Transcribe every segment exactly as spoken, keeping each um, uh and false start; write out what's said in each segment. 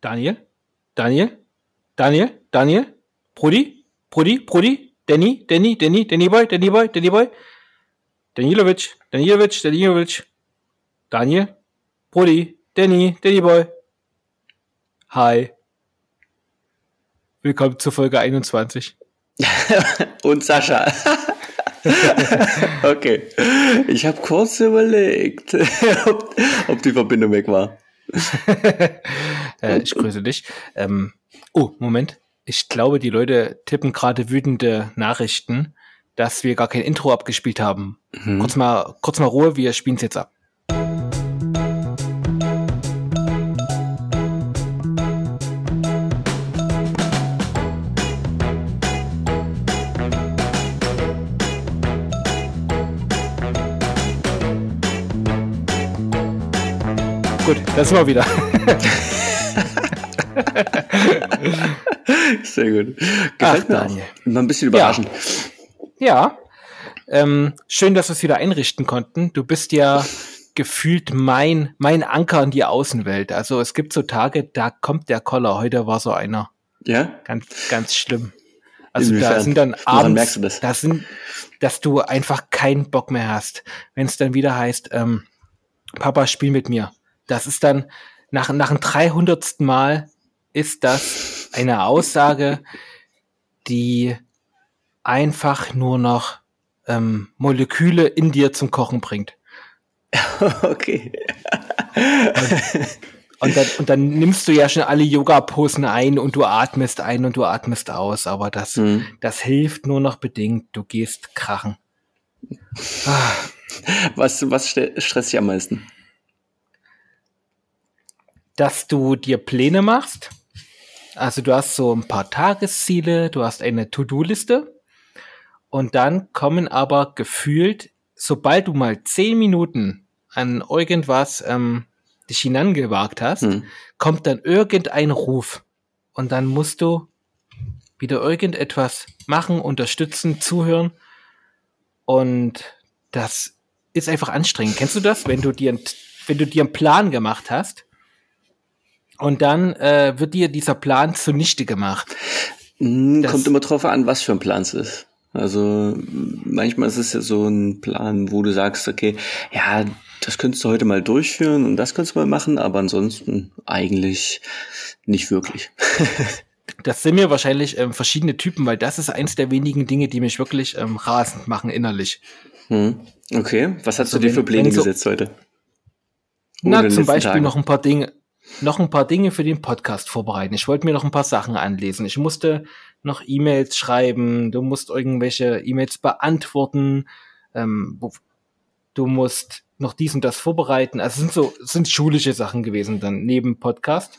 Daniel? Daniel? Daniel? Daniel? Brudi? Brudi? Brudi? Danny? Danny? Danny? Danny Boy? Danny Boy? Danny Boy? Danilovic? Danilovic? Danilovic? Daniel? Brudi? Danny? Danny Boy? Hi. Willkommen zur Folge einundzwanzig. Und Sascha. Okay. Ich habe kurz überlegt, ob, ob die Verbindung weg war. äh, ich grüße dich. Ähm, oh, Moment. Ich glaube, die Leute tippen gerade wütende Nachrichten, dass wir gar kein Intro abgespielt haben. Mhm. Kurz mal, kurz mal Ruhe, wir spielen es jetzt ab. Gut, das sind wir wieder. Sehr gut. Gefällt Ach, mir Daniel. Auch. Mal ein bisschen überraschend. Ja, ja. Ähm, schön, dass wir es wieder einrichten konnten. Du bist ja gefühlt mein, mein Anker in die Außenwelt. Also es gibt so Tage, da kommt der Koller. Heute war so einer. Ja? Ganz, ganz schlimm. Also Inwiefern? Da sind dann abends, Woran merkst du das? Da sind, dass du einfach keinen Bock mehr hast. Wenn es dann wieder heißt, ähm, Papa, spiel mit mir. Das ist dann, nach, nach dem dreihundertsten Mal ist das eine Aussage, die einfach nur noch ähm, Moleküle in dir zum Kochen bringt. Okay. Und, und, dann, und dann nimmst du ja schon alle Yoga-Posen ein und du atmest ein und du atmest aus, aber das, mhm. das hilft nur noch bedingt. Du gehst krachen. Ah. Was, was stresst dich am meisten? Dass du dir Pläne machst. Also du hast so ein paar Tagesziele, du hast eine To-Do-Liste und dann kommen aber gefühlt, sobald du mal zehn Minuten an irgendwas ähm, dich hinangewagt hast, hm. kommt dann irgendein Ruf und dann musst du wieder irgendetwas machen, unterstützen, zuhören und das ist einfach anstrengend. Kennst du das, wenn du dir, wenn du dir einen Plan gemacht hast? Und dann äh, wird dir dieser Plan zunichte gemacht. Das kommt immer drauf an, was für ein Plan es ist. Also manchmal ist es ja so ein Plan, wo du sagst, okay, ja, das könntest du heute mal durchführen und das könntest du mal machen, aber ansonsten eigentlich nicht wirklich. Das sind mir wahrscheinlich ähm, verschiedene Typen, weil das ist eins der wenigen Dinge, die mich wirklich ähm, rasend machen innerlich. Hm. Okay, was hast also du dir für Pläne so, gesetzt heute? Oder na, zum Beispiel Tagen? noch ein paar Dinge. noch ein paar Dinge für den Podcast vorbereiten. Ich wollte mir noch ein paar Sachen anlesen. Ich musste noch E-Mails schreiben. Du musst irgendwelche E-Mails beantworten. Ähm, du musst noch dies und das vorbereiten. Also es sind so, es sind schulische Sachen gewesen dann neben Podcast.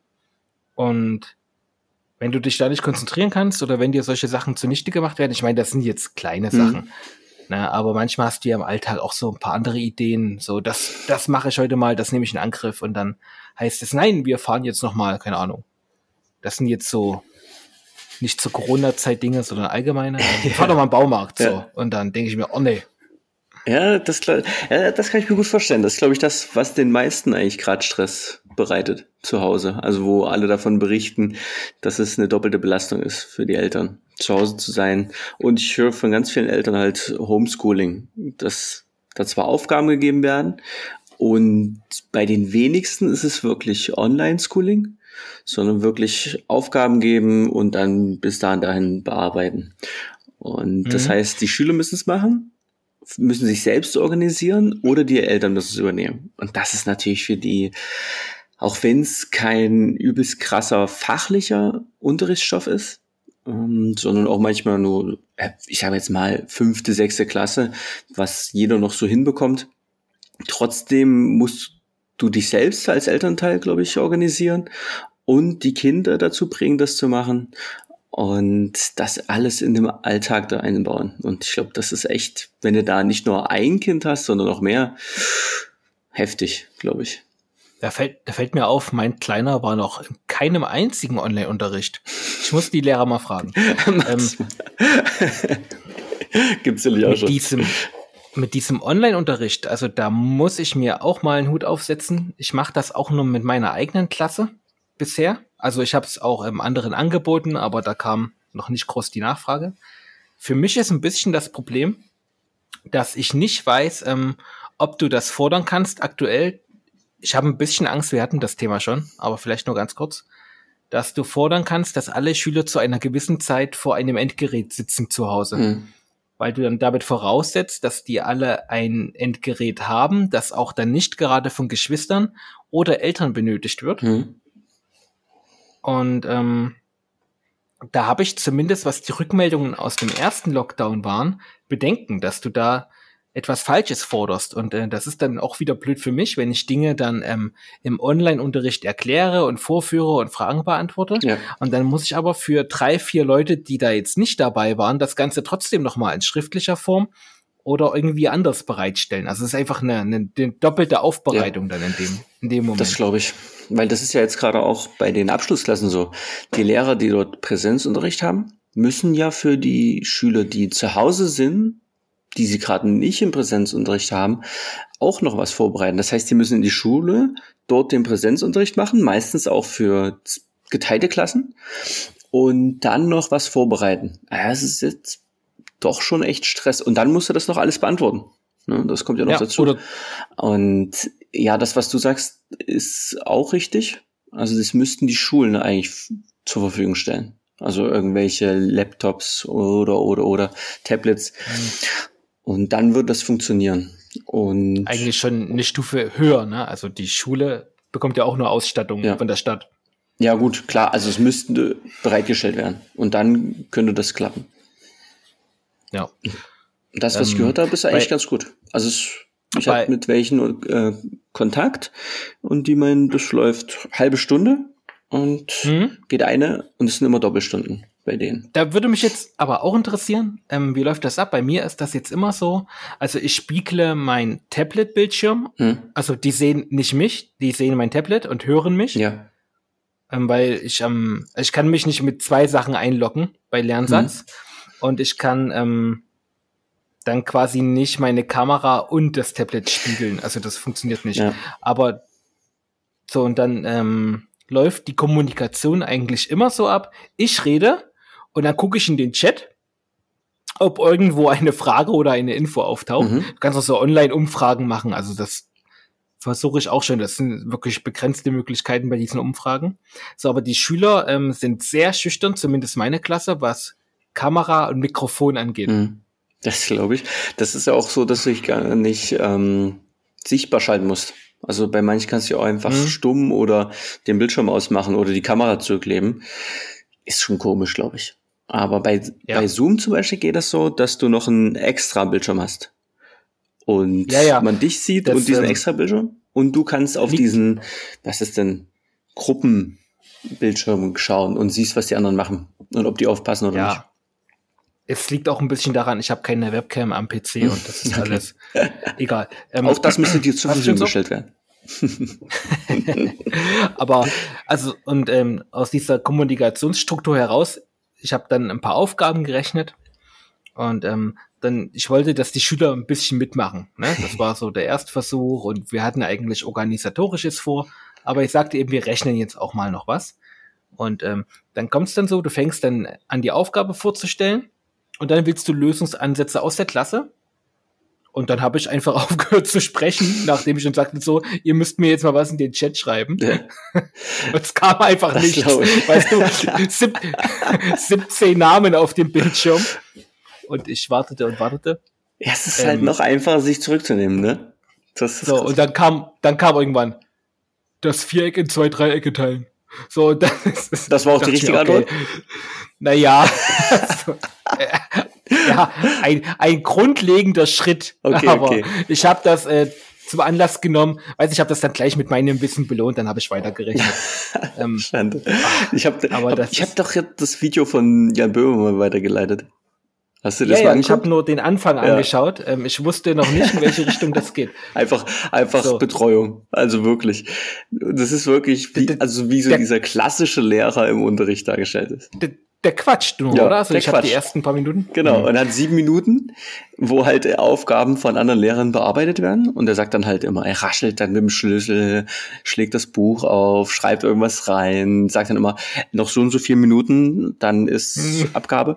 Und wenn du dich da nicht konzentrieren kannst oder wenn dir solche Sachen zunichte gemacht werden, ich meine, das sind jetzt kleine Sachen. Mhm. Na, aber manchmal hast du ja im Alltag auch so ein paar andere Ideen. So, das, das mache ich heute mal, das nehme ich in Angriff und dann heißt es, nein, wir fahren jetzt nochmal, keine Ahnung. Das sind jetzt so nicht zur Corona-Zeit Dinge, sondern allgemeine. Wir fahren doch mal im Baumarkt, so. Ja. Und dann denke ich mir, oh nee. Ja, das, ja, das kann ich mir gut vorstellen. Das ist, glaube ich, das, was den meisten eigentlich gerade Stress bereitet zu Hause. Also wo alle davon berichten, dass es eine doppelte Belastung ist für die Eltern, zu Hause zu sein. Und ich höre von ganz vielen Eltern halt Homeschooling, dass da zwar Aufgaben gegeben werden und bei den wenigsten ist es wirklich Online-Schooling, sondern wirklich Aufgaben geben und dann bis dahin dahin bearbeiten. Und mhm. das heißt, die Schüler müssen es machen, müssen sich selbst organisieren oder die Eltern müssen es übernehmen. Und das ist natürlich für die, auch wenn es kein übelst krasser fachlicher Unterrichtsstoff ist, ähm, sondern auch manchmal nur, ich sage jetzt mal, fünfte, sechste Klasse, was jeder noch so hinbekommt. Trotzdem musst du dich selbst als Elternteil, glaube ich, organisieren und die Kinder dazu bringen, das zu machen. Und das alles in dem Alltag da einbauen. Und ich glaube, das ist echt, wenn du da nicht nur ein Kind hast, sondern noch mehr, heftig, glaube ich. Da fällt, da fällt mir auf, mein Kleiner war noch in keinem einzigen Online-Unterricht. Ich muss die Lehrer mal fragen. ähm, Gibt's ja nicht auch mit schon. Diesem, mit diesem Online-Unterricht, also da muss ich mir auch mal einen Hut aufsetzen. Ich mache das auch nur mit meiner eigenen Klasse. bisher. Also ich habe es auch im anderen angeboten, aber da kam noch nicht groß die Nachfrage. Für mich ist ein bisschen das Problem, dass ich nicht weiß, ähm, ob du das fordern kannst aktuell. Ich habe ein bisschen Angst, wir hatten das Thema schon, aber vielleicht nur ganz kurz, dass du fordern kannst, dass alle Schüler zu einer gewissen Zeit vor einem Endgerät sitzen zu Hause. Mhm. Weil du dann damit voraussetzt, dass die alle ein Endgerät haben, das auch dann nicht gerade von Geschwistern oder Eltern benötigt wird. Mhm. Und ähm, da habe ich zumindest, was die Rückmeldungen aus dem ersten Lockdown waren, Bedenken, dass du da etwas Falsches forderst. Und äh, das ist dann auch wieder blöd für mich, wenn ich Dinge dann ähm, im Online-Unterricht erkläre und vorführe und Fragen beantworte. Ja. Und dann muss ich aber für drei, vier Leute, die da jetzt nicht dabei waren, das Ganze trotzdem nochmal in schriftlicher Form oder irgendwie anders bereitstellen. Also es ist einfach eine, eine, eine doppelte Aufbereitung ja. dann in dem, in dem Moment. Das glaube ich. Weil das ist ja jetzt gerade auch bei den Abschlussklassen so. Die Lehrer, die dort Präsenzunterricht haben, müssen ja für die Schüler, die zu Hause sind, die sie gerade nicht im Präsenzunterricht haben, auch noch was vorbereiten. Das heißt, die müssen in die Schule dort den Präsenzunterricht machen, meistens auch für geteilte Klassen und dann noch was vorbereiten. Das ist jetzt doch schon echt Stress. Und dann musst du das noch alles beantworten. Das kommt ja noch ja, dazu. Oder und ja, das, was du sagst, ist auch richtig. Also das müssten die Schulen eigentlich zur Verfügung stellen. Also irgendwelche Laptops oder oder oder Tablets. Mhm. Und dann wird das funktionieren. Und eigentlich schon eine Stufe höher, ne? Also die Schule bekommt ja auch nur Ausstattung ja. von der Stadt. Ja gut, klar. Also es müsste bereitgestellt werden. Und dann könnte das klappen. Ja. Das, was ähm, ich gehört habe, ist eigentlich bei, ganz gut. Also es, ich habe mit welchen äh, Kontakt und die meinen, das läuft halbe Stunde und mhm. geht eine und es sind immer Doppelstunden bei denen. Da würde mich jetzt aber auch interessieren, ähm, wie läuft das ab? Bei mir ist das jetzt immer so, also ich spiegle mein Tablet-Bildschirm, mhm. also die sehen nicht mich, die sehen mein Tablet und hören mich. Ja. Ähm, weil ich ähm, ich kann mich nicht mit zwei Sachen einloggen bei Lernsatz mhm. und ich kann ähm, dann quasi nicht meine Kamera und das Tablet spiegeln. Also das funktioniert nicht. Ja. Aber so, und dann ähm, läuft die Kommunikation eigentlich immer so ab. Ich rede und dann gucke ich in den Chat, ob irgendwo eine Frage oder eine Info auftaucht. Mhm. Du kannst auch so Online-Umfragen machen. Also das versuche ich auch schon. Das sind wirklich begrenzte Möglichkeiten bei diesen Umfragen. So, aber die Schüler ähm, sind sehr schüchtern, zumindest meine Klasse, was Kamera und Mikrofon angeht. Mhm. Das glaube ich. Das ist ja auch so, dass du dich gar nicht ähm, sichtbar schalten musst. Also bei manchen kannst du ja auch einfach mhm. stumm oder den Bildschirm ausmachen oder die Kamera zurückleben. Ist schon komisch, glaube ich. Aber bei, ja. bei Zoom zum Beispiel geht das so, dass du noch einen extra Bildschirm hast. Und ja, ja. man dich sieht das, und diesen ähm, extra Bildschirm. Und du kannst auf diesen, was ist denn, Gruppenbildschirm schauen und siehst, was die anderen machen. Und ob die aufpassen oder ja. nicht. Es liegt auch ein bisschen daran, ich habe keine Webcam am P C und das ist okay. alles egal. Ähm, auch das müsste dir zur Verfügung gestellt werden. Aber, also, und ähm, aus dieser Kommunikationsstruktur heraus, ich habe dann ein paar Aufgaben gerechnet und ähm, dann, ich wollte, dass die Schüler ein bisschen mitmachen. Ne? Das war so der Erstversuch und wir hatten eigentlich Organisatorisches vor, aber ich sagte eben, wir rechnen jetzt auch mal noch was. Und ähm, dann kommt es dann so, du fängst dann an, die Aufgabe vorzustellen. Und dann willst du Lösungsansätze aus der Klasse. Und dann habe ich einfach aufgehört zu sprechen, nachdem ich schon sagte, so, ihr müsst mir jetzt mal was in den Chat schreiben. Ja. Und es kam einfach das nichts. Weißt du, sieb, siebzehn Namen auf dem Bildschirm. Und ich wartete und wartete. Ja, es ist ähm, halt noch einfacher, sich zurückzunehmen, ne? Das ist so, krass. Und dann kam, dann kam irgendwann das Viereck in zwei Dreiecke teilen. So, das, ist, das war auch die richtige mir, okay. Antwort? Naja, also, äh, ja, ein, ein grundlegender Schritt. Okay, aber okay. ich habe das äh, zum Anlass genommen, weiß ich habe das dann gleich mit meinem Wissen belohnt, dann habe ich weitergerechnet. ähm, Schande. Ich habe hab, ich hab doch jetzt das Video von Jan Böhmer mal weitergeleitet. Hast du das ja, mal ja, ich habe nur den Anfang ja. angeschaut. Ähm, ich wusste noch nicht, in welche Richtung das geht. Einfach, einfach so. Betreuung. Also wirklich. Das ist wirklich, wie, also wie so der, dieser klassische Lehrer im Unterricht dargestellt ist. Der, der quatscht nur, ja, oder? Also ich habe die ersten paar Minuten. Genau, mhm. und hat sieben Minuten, wo halt Aufgaben von anderen Lehrern bearbeitet werden. Und er sagt dann halt immer, er raschelt dann mit dem Schlüssel, schlägt das Buch auf, schreibt irgendwas rein, sagt dann immer, noch so und so vier Minuten, dann ist mhm. Abgabe.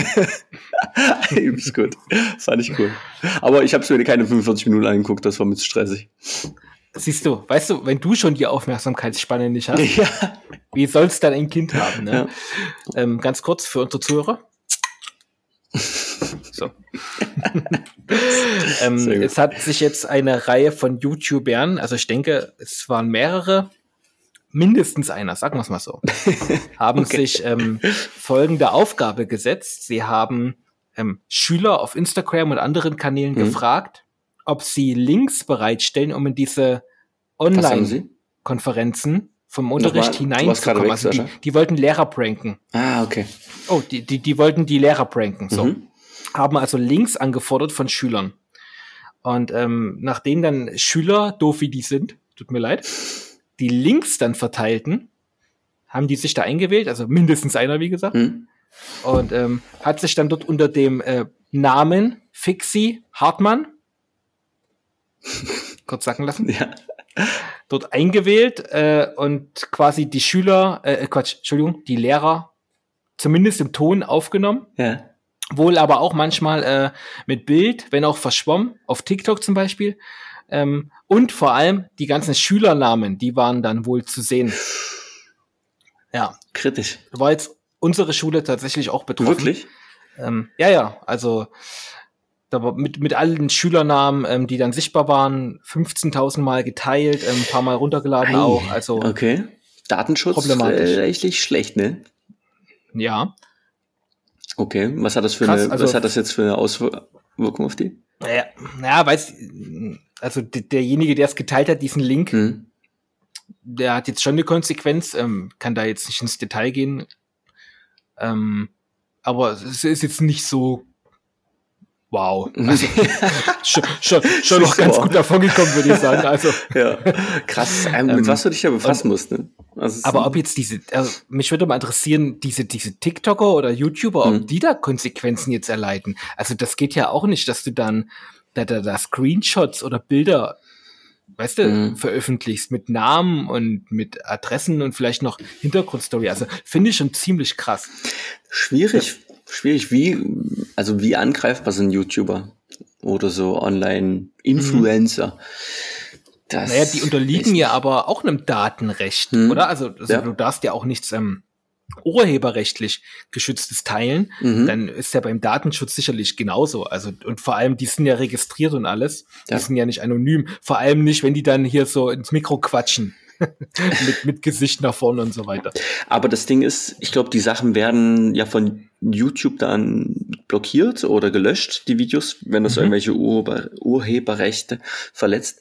Ist gut, fand ich cool. Aber ich habe mir keine fünfundvierzig Minuten angeguckt, das war mir zu stressig. Siehst du, weißt du, wenn du schon die Aufmerksamkeitsspanne nicht hast, ja. wie soll es dann ein Kind haben? Ne? Ja. Ähm, ganz kurz für unsere Zuhörer. So. ähm, es hat sich jetzt eine Reihe von YouTubern, also ich denke, es waren mehrere, mindestens einer, sagen wir es mal so, haben okay. sich ähm, folgende Aufgabe gesetzt. Sie haben ähm, Schüler auf Instagram und anderen Kanälen mhm. gefragt, ob sie Links bereitstellen, um in diese Online-Konferenzen vom Unterricht hineinzukommen. Also die, die wollten Lehrer pranken. Ah, okay. Oh, die, die, die wollten die Lehrer pranken. So. Mhm. Haben also Links angefordert von Schülern. Und ähm, nachdem dann Schüler, doof wie die sind, tut mir leid, die Links dann verteilten, haben die sich da eingewählt, also mindestens einer, wie gesagt, mhm. und ähm, hat sich dann dort unter dem äh, Namen Fixi Hartmann kurz sacken lassen. Ja. Dort eingewählt äh, und quasi die Schüler, äh, Quatsch, Entschuldigung, die Lehrer zumindest im Ton aufgenommen. Ja. Wohl aber auch manchmal äh, mit Bild, wenn auch verschwommen, auf TikTok zum Beispiel. Ähm, und vor allem die ganzen Schülernamen, die waren dann wohl zu sehen. Ja. Kritisch. War jetzt unsere Schule tatsächlich auch betroffen. Wirklich? Ähm, ja, ja, also da war mit, mit allen Schülernamen, ähm, die dann sichtbar waren, fünfzehntausend Mal geteilt, ähm, ein paar Mal runtergeladen Ei, auch. Also okay. Datenschutz problematisch. Richtig schlecht, ne? Ja. Okay, was hat das für Krass, eine, also, was hat das jetzt für eine Auswirkung auf die? Naja, naja, weiß, also d- derjenige, der es geteilt hat, diesen Link, hm. der hat jetzt schon eine Konsequenz, ähm, kann da jetzt nicht ins Detail gehen, ähm, aber es ist jetzt nicht so wow. Also, schon schon, schon noch ganz gut davon gekommen, würde ich sagen. Also ja, krass, ähm, mit ähm, was du dich da befassen musst, ne? Also aber ob jetzt diese, also mich würde mal interessieren, diese diese TikToker oder YouTuber, ob hm. die da Konsequenzen jetzt erleiden. Also das geht ja auch nicht, dass du dann da, da, da Screenshots oder Bilder, weißt du, hm. veröffentlichst mit Namen und mit Adressen und vielleicht noch Hintergrundstory. Also finde ich schon ziemlich krass. Schwierig. Ja. Schwierig, wie, also wie angreifbar sind YouTuber oder so Online-Influencer? Das naja, die unterliegen ja aber auch einem Datenrecht, hm. oder? Also, also ja. du darfst ja auch nichts ähm, urheberrechtlich geschütztes teilen. Mhm. Dann ist ja beim Datenschutz sicherlich genauso. Also und vor allem, die sind ja registriert und alles. Ja. Die sind ja nicht anonym. Vor allem nicht, wenn die dann hier so ins Mikro quatschen. mit, mit Gesicht nach vorne und so weiter. Aber das Ding ist, ich glaube, die Sachen werden ja von YouTube dann blockiert oder gelöscht, die Videos, wenn das mhm. irgendwelche Urheber, Urheberrechte verletzt.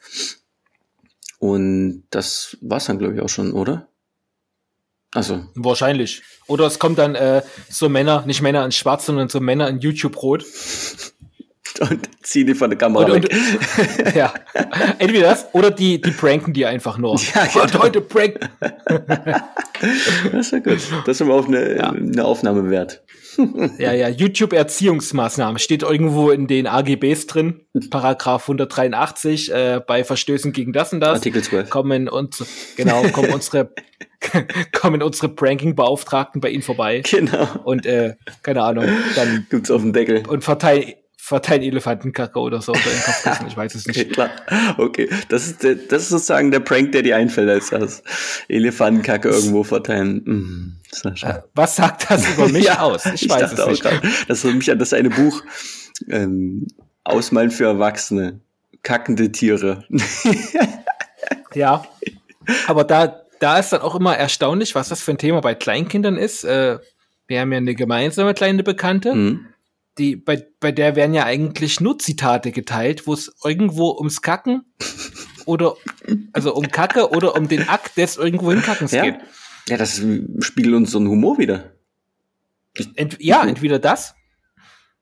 Und das war's dann, glaube ich, auch schon, oder? Also. Wahrscheinlich. Oder es kommt dann äh, so Männer, nicht Männer in Schwarz, sondern so Männer in YouTube-Rot. Und ziehen die von der Kamera und, weg. Und, ja. Entweder das oder die, die pranken die einfach nur. Ja, genau. Und heute pranken. Das ist ja gut. Das ist aber auch eine, ja. eine Aufnahme wert. Ja, ja, YouTube-Erziehungsmaßnahmen steht irgendwo in den A G Bs drin, Paragraph hundertdreiundachtzig, äh, bei Verstößen gegen das und das. Artikel zwölf. Kommen uns, genau, kommen unsere, kommen unsere Pranking-Beauftragten bei Ihnen vorbei. Genau. Und, äh, keine Ahnung, dann. Gibt's auf den Deckel. Und verteilen, verteilen Elefantenkacke oder so, oder in Kopfkissen, ich weiß es nicht. Okay, klar. Okay, das ist, der, das ist sozusagen der Prank, der dir einfällt als das. Elefantenkacke irgendwo verteilen. Mm, äh, was sagt das über mich ja, aus? Ich, ich weiß es nicht. Grad, das erinnert mich an das eine Buch, ähm, Ausmalen für Erwachsene. Kackende Tiere. Ja, aber da, da ist dann auch immer erstaunlich, was das für ein Thema bei Kleinkindern ist. Äh, wir haben ja eine gemeinsame kleine Bekannte, mhm. die, bei, bei der werden ja eigentlich nur Zitate geteilt, wo es irgendwo ums Kacken oder, also um Kacke oder um den Akt des irgendwo hinkackens ja. geht. Ja, das spiegelt unseren Humor wieder. Ent, ja, entweder das.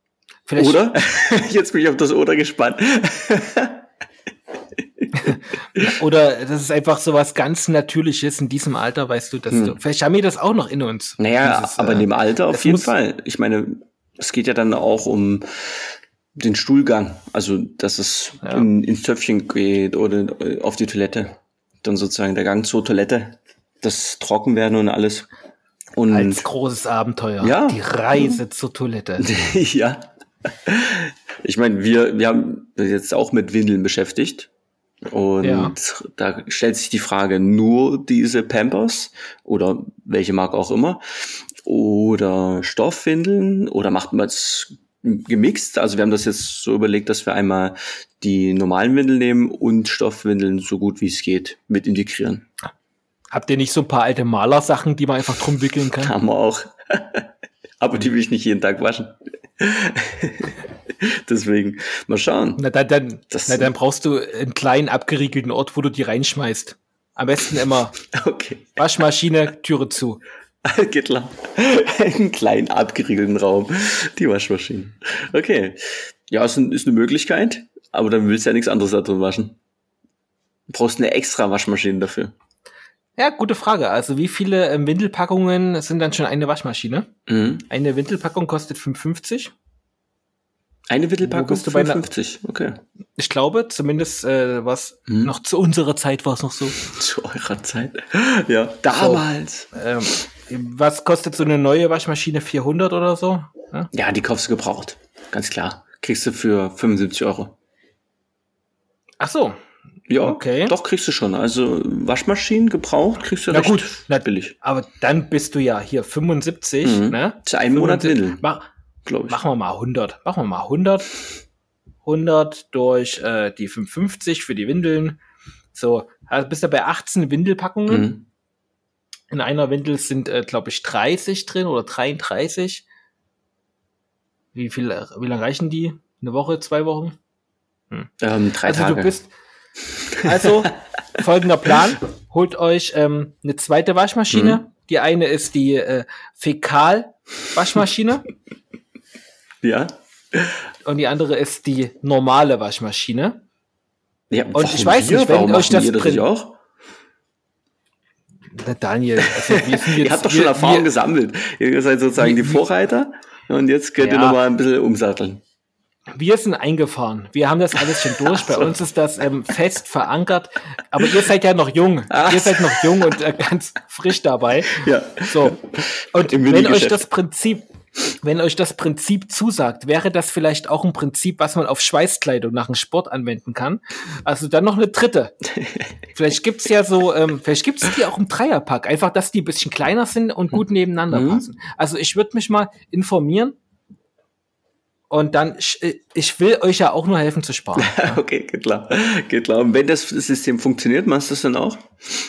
Vielleicht oder? Jetzt bin ich auf das Oder gespannt. Oder das ist einfach so was ganz Natürliches in diesem Alter, weißt du, dass hm. du, vielleicht haben wir das auch noch in uns. Naja, dieses, aber in dem Alter auf jeden Fall. Ich meine, es geht ja dann auch um den Stuhlgang, also dass es ja. in, ins Töpfchen geht oder auf die Toilette. Dann sozusagen der Gang zur Toilette, das Trockenwerden und alles. Und als großes Abenteuer, ja. die Reise mhm. zur Toilette. Ja. Ich meine, wir, wir haben uns jetzt auch mit Windeln beschäftigt. Und ja. da stellt sich die Frage, nur diese Pampers oder welche Marke auch immer oder Stoffwindeln oder macht man es gemixt? Also wir haben das jetzt so überlegt, dass wir einmal die normalen Windeln nehmen und Stoffwindeln so gut wie es geht mit integrieren. Habt ihr nicht so ein paar alte Malersachen, die man einfach drum wickeln kann? Haben wir auch. Aber die will ich nicht jeden Tag waschen. Deswegen, mal schauen. Na dann, dann, na, dann brauchst du einen kleinen abgeriegelten Ort, wo du die reinschmeißt. Am besten immer okay. Waschmaschine, Türe zu. Geht klar. Einen kleinen abgeriegelten Raum. Die Waschmaschine. Okay. Ja, ist, ein, ist eine Möglichkeit, aber dann willst du ja nichts anderes da drin waschen. Du brauchst eine extra Waschmaschine dafür. Ja, gute Frage. Also wie viele ähm, Windelpackungen sind dann schon eine Waschmaschine? Mhm. Eine Windelpackung kostet fünf fünfzig. Eine Windelpackung kostet fünf fünfzig, okay. Ich glaube, zumindest äh, was mhm. noch zu unserer Zeit war es noch so. Zu eurer Zeit? Ja, damals. So, ähm, was kostet so eine neue Waschmaschine? vierhundert oder so? Ja, ja, die kaufst du gebraucht. Ganz klar. Kriegst du für fünfundsiebzig Euro. Ach so. Ja, okay. Doch kriegst du schon. Also Waschmaschinen gebraucht kriegst du na recht gut, na, billig. Aber dann bist du ja hier fünfundsiebzig, mhm. ne? Zu einem Monat Windeln. Mach, glaube ich. Machen wir mal hundert. Machen wir mal hundert. hundert durch äh, die fünfundfünfzig für die Windeln. So, also bist du bei achtzehn Windelpackungen. Mhm. In einer Windel sind, äh, glaube ich, dreißig drin oder dreiunddreißig. Wie viel, wie lange reichen die? Eine Woche, zwei Wochen? Hm. Ähm, drei also Tage. Du bist, also, folgender Plan. Holt euch ähm, eine zweite Waschmaschine. Mhm. Die eine ist die äh, Fäkal-Waschmaschine. Ja. Und die andere ist die normale Waschmaschine. Ja, und ich weiß nicht, wenn warum euch das, ihr das nicht auch? Na Daniel, also wir sind jetzt, ihr habt doch schon wir, Erfahrung wir, gesammelt. Ihr seid sozusagen wir, die Vorreiter und jetzt könnt ja. ihr nochmal ein bisschen umsatteln. Wir sind eingefahren. Wir haben das alles schon durch. Bei so. uns ist das ähm, fest verankert. Aber ihr seid ja noch jung. Ach. Ihr seid noch jung und äh, ganz frisch dabei. Ja. So. Und wenn euch das Prinzip, wenn euch das Prinzip zusagt, wäre das vielleicht auch ein Prinzip, was man auf Schweißkleidung nach dem Sport anwenden kann. Also dann noch eine dritte. Vielleicht gibt's ja so, ähm, vielleicht gibt's die auch im Dreierpack. Einfach, dass die ein bisschen kleiner sind und gut nebeneinander mhm. passen. Also ich würde mich mal informieren. Und dann, ich, ich will euch ja auch nur helfen zu sparen. Ja? Okay, geht klar. Geht klar. Und wenn das System funktioniert, machst du das dann auch?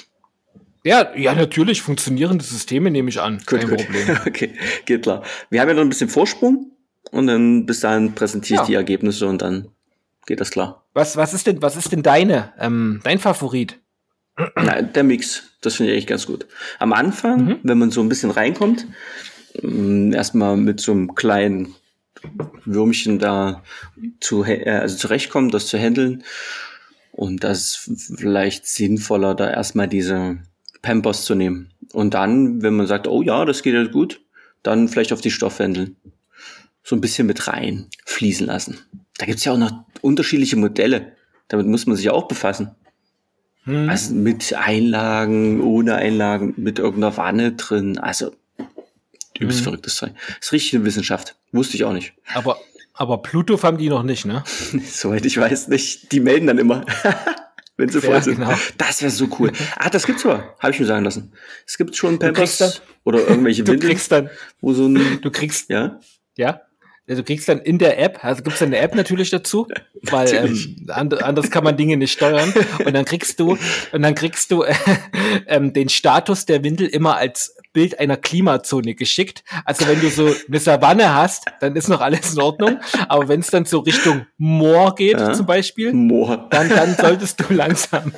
Ja, ja, natürlich funktionierende Systeme nehme ich an. Gut, Kein gut. Problem. Okay, geht klar. Wir haben ja noch ein bisschen Vorsprung und dann bis dahin präsentiere ich ja. die Ergebnisse und dann geht das klar. Was, was ist denn, was ist denn deine, ähm, dein Favorit? Na, der Mix. Das finde ich echt ganz gut. Am Anfang, mhm. wenn man so ein bisschen reinkommt, erstmal mit so einem kleinen Würmchen da zu, also zurechtkommen, das zu handeln. Und das ist vielleicht sinnvoller, da erstmal diese Pampers zu nehmen. Und dann, wenn man sagt, oh ja, das geht ja gut, dann vielleicht auf die Stoffwindeln so ein bisschen mit rein fließen lassen. Da gibt's ja auch noch unterschiedliche Modelle. Damit muss man sich auch befassen. Hm. Also mit Einlagen, ohne Einlagen, mit irgendeiner Wanne drin. Also übelst hm. verrücktes Zeug. Das ist richtig eine Wissenschaft. Wusste ich auch nicht. Aber, aber Bluetooth haben die noch nicht, ne? Soweit ich weiß nicht. Die melden dann immer, wenn sie voll sind. Genau. Das wäre so cool. Ah, das gibt's aber. Habe ich mir sagen lassen. Es gibt schon Pampers oder irgendwelche Windeln. Du kriegst dann, wo so ein, du kriegst, ja, ja. Du kriegst dann in der App, also gibt's dann eine App natürlich dazu, weil ähm, anders kann man Dinge nicht steuern. Und dann kriegst du und dann kriegst du äh, ähm, den Status der Windel immer als Bild einer Klimazone geschickt. Also wenn du so eine Savanne hast, dann ist noch alles in Ordnung. Aber wenn es dann so Richtung Moor geht, ja, zum Beispiel, Moor. dann dann solltest du langsam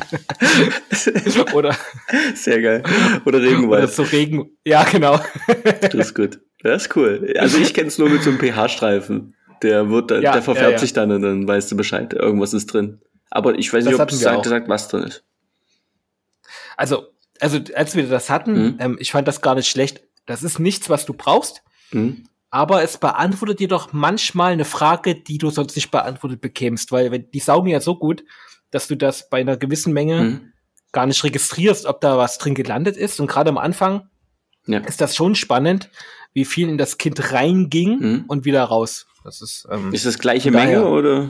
oder sehr geil oder Regenwald. Oder so Regen, ja genau. Das ist gut. Das ist cool. Also ich kenne es nur mit so einem pH-Streifen. Der wird, ja, der verfärbt ja, ja. sich dann und dann weißt du Bescheid. Irgendwas ist drin. Aber ich weiß Das nicht, ob hatten es wir sagt, auch. sagt, was drin ist. Also, also als wir das hatten, Mhm. ähm, ich fand das gar nicht schlecht. Das ist nichts, was du brauchst, Mhm. aber es beantwortet dir doch manchmal eine Frage, die du sonst nicht beantwortet bekämst, weil wenn, die saugen ja so gut, dass du das bei einer gewissen Menge Mhm. gar nicht registrierst, ob da was drin gelandet ist. Und gerade am Anfang Ja. ist das schon spannend, wie viel in das Kind reinging Mhm. und wieder raus. Das ist, ähm, Ist das gleiche von Menge daher- oder,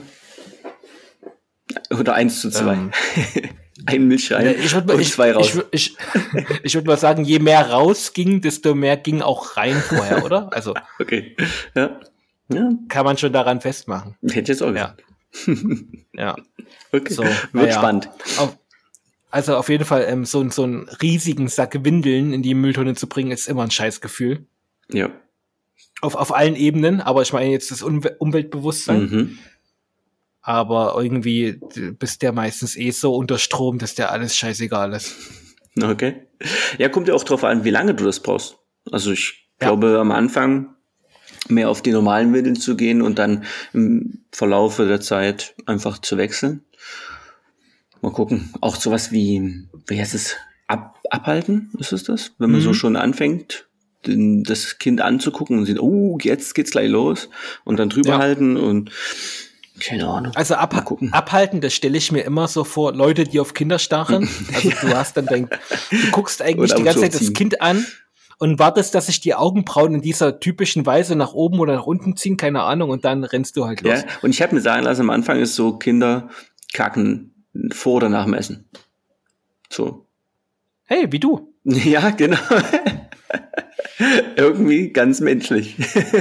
oder eins zu zwei? Ähm, Ein Milch rein Äh, Ich würde und ich, zwei raus. ich, ich, ich würd mal sagen, je mehr rausging, desto mehr ging auch rein vorher, oder? Also Okay. Ja. Ja, kann man schon daran festmachen. hätte ich jetzt auch Ja. gesagt. Ja. Okay. So, Wird naja. spannend. Auf, also auf jeden Fall, ähm, so, so einen riesigen Sack Windeln in die Mülltonne zu bringen, ist immer ein Scheißgefühl. Ja. Auf, auf allen Ebenen, aber ich meine jetzt das Umwel- Umweltbewusstsein. Mhm. Aber irgendwie bist der meistens eh so unter Strom, dass der alles scheißegal ist. Okay. Ja, kommt ja auch drauf an, wie lange du das brauchst. Also ich Ja. glaube, am Anfang mehr auf die normalen Windeln zu gehen und dann im Verlaufe der Zeit einfach zu wechseln. Mal gucken. Auch sowas wie, wie heißt es, Ab, abhalten, ist es das? Wenn man Mhm. so schon anfängt, den, das Kind anzugucken und sieht, oh, jetzt geht's gleich los und dann drüber Ja. halten und keine Ahnung. Also Mal ab, gucken. abhalten, das stelle ich mir immer so vor, Leute, die auf Kinder starren. Also du hast dann dein, du guckst eigentlich Oder die ab und ganze zu Zeit das aufziehen. Kind an und wartest, dass sich die Augenbrauen in dieser typischen Weise nach oben oder nach unten ziehen, keine Ahnung, und dann rennst du halt los. Ja, und ich habe mir sagen lassen, am Anfang ist so, Kinder kacken vor oder nach dem Essen. So. Hey, wie du. Ja, genau. Irgendwie ganz menschlich.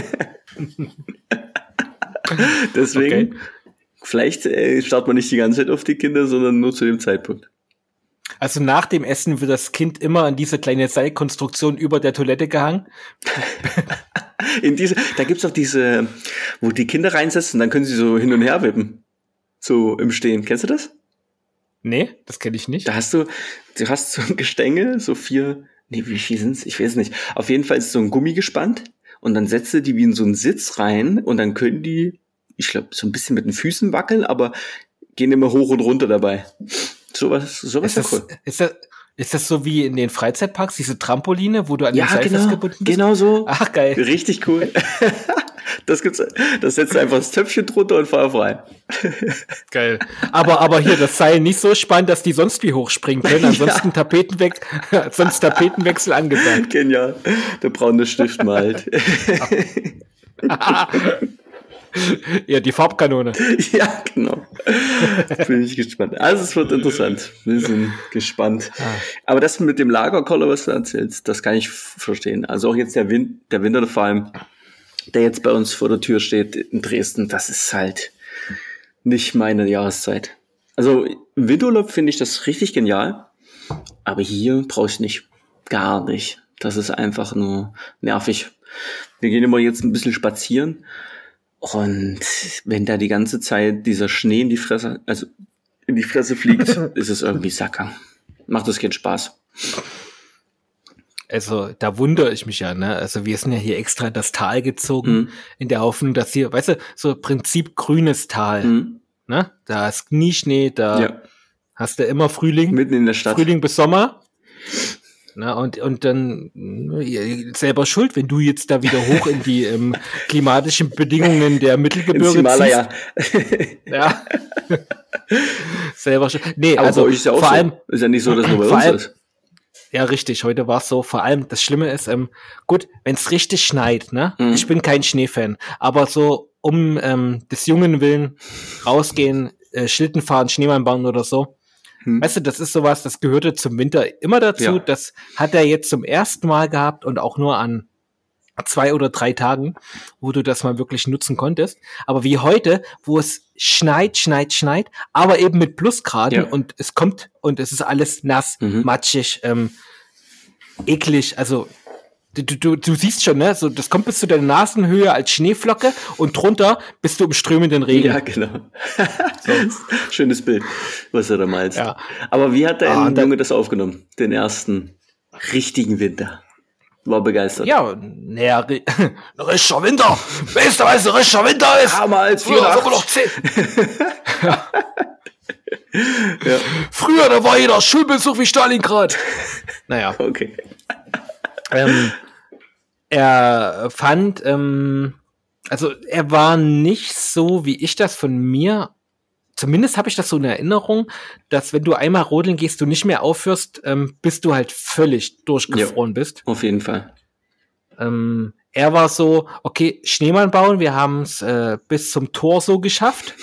Deswegen, Okay. vielleicht äh, startet man nicht die ganze Zeit auf die Kinder, sondern nur zu dem Zeitpunkt. Also nach dem Essen wird das Kind immer an diese kleine Seilkonstruktion über der Toilette gehangen. In diese, da gibt's auch diese, wo die Kinder reinsetzen, dann können sie so hin und her wippen. So im Stehen. Kennst du das? Nee, das kenne ich nicht. Da hast du, du hast so ein Gestänge, so vier, nee, wie viel sind's? Ich weiß nicht. Auf jeden Fall ist so ein Gummi gespannt und dann setzt du die wie in so einen Sitz rein und dann können die, ich glaube, so ein bisschen mit den Füßen wackeln, aber gehen immer hoch und runter dabei. Sowas, sowas Ist ist ja das, cool. ist, das, ist das so wie in den Freizeitparks, diese Trampoline, wo du an den Ja, Seil genau, festgebunden bist? genau so. Ach, geil. Richtig cool. Das gibt's, das setzt einfach das Töpfchen drunter und fahr frei. Geil. Aber, aber hier das Seil nicht so spannend, dass die sonst wie hochspringen können. Ansonsten Tapetenwechsel, sonst Tapetenwechsel angesagt. Genial. Der braune Stift malt. Ja, die Farbkanone. Ja, genau. Bin ich gespannt. Also es wird interessant. Wir sind gespannt. Aber das mit dem Lagerkoller, was du erzählst, das kann ich f- verstehen. Also auch jetzt der Wind, der Winter vor allem, der jetzt bei uns vor der Tür steht in Dresden, das ist halt nicht meine Jahreszeit. Also im Winterurlaub finde ich das richtig genial, aber hier brauche ich nicht. Gar nicht. Das ist einfach nur nervig. Wir gehen immer jetzt ein bisschen spazieren und wenn da die ganze Zeit dieser Schnee in die Fresse, also in die Fresse fliegt, ist es irgendwie Sacker. Macht das keinen Spaß. Also, da wundere ich mich ja, ne? Also, wir sind ja hier extra in das Tal gezogen, Mhm. in der Hoffnung, dass hier, weißt du, so Prinzip grünes Tal, Mhm. ne? Da ist nie Schnee, da Ja, hast du immer Frühling, mitten in der Stadt. Frühling bis Sommer. Na, und, und dann äh, selber schuld, wenn du jetzt da wieder hoch in die ähm, klimatischen Bedingungen der Ins Mittelgebirge Himalaya. ziehst. Ja. Selber schuld. Nee, Aber also bei euch ist ja auch vor so. allem, Ist ja nicht so, dass nur bei vor uns allem- ist. ja, richtig. Heute war es so. Vor allem, das Schlimme ist, ähm, gut, wenn es richtig schneit, ne? Mhm. Ich bin kein Schneefan, aber so um ähm, des Jungen willen rausgehen, äh, Schlitten fahren, Schneemann bauen oder so. Hm. Weißt du, das ist sowas, das gehörte zum Winter immer dazu. Ja. Das hat er jetzt zum ersten Mal gehabt und auch nur an zwei oder drei Tagen, wo du das mal wirklich nutzen konntest. Aber wie heute, wo es schneit, schneit, schneit, aber eben mit Plusgraden Ja. und es kommt und es ist alles nass, Mhm. matschig, ähm, eklig. Also du, du, du siehst schon, ne? So, das kommt bis zu deiner Nasenhöhe als Schneeflocke und drunter bist du im strömenden Regen. Ja, genau. Schönes Bild, was er da malt. Ja. Aber wie hat dein Ah, und dann- Junge das aufgenommen? Den ersten richtigen Winter. War begeistert. Ja, naja, ri- ein richtiger Winter. Weißt du, was ein richtiger Winter ist? Hammer als Früher haben wir noch vierundachtzig. zehn. Ja. Früher, da war jeder Schulbesuch wie Stalingrad. Naja. Okay. Ähm, er fand, ähm, also er war nicht so, wie ich das von mir, zumindest habe ich das so in Erinnerung, dass wenn du einmal rodeln gehst, du nicht mehr aufhörst, ähm, bis du halt völlig durchgefroren ja, bist. Auf jeden Fall. Ähm, er war so, okay, Schneemann bauen, wir haben es äh, bis zum Tor so geschafft.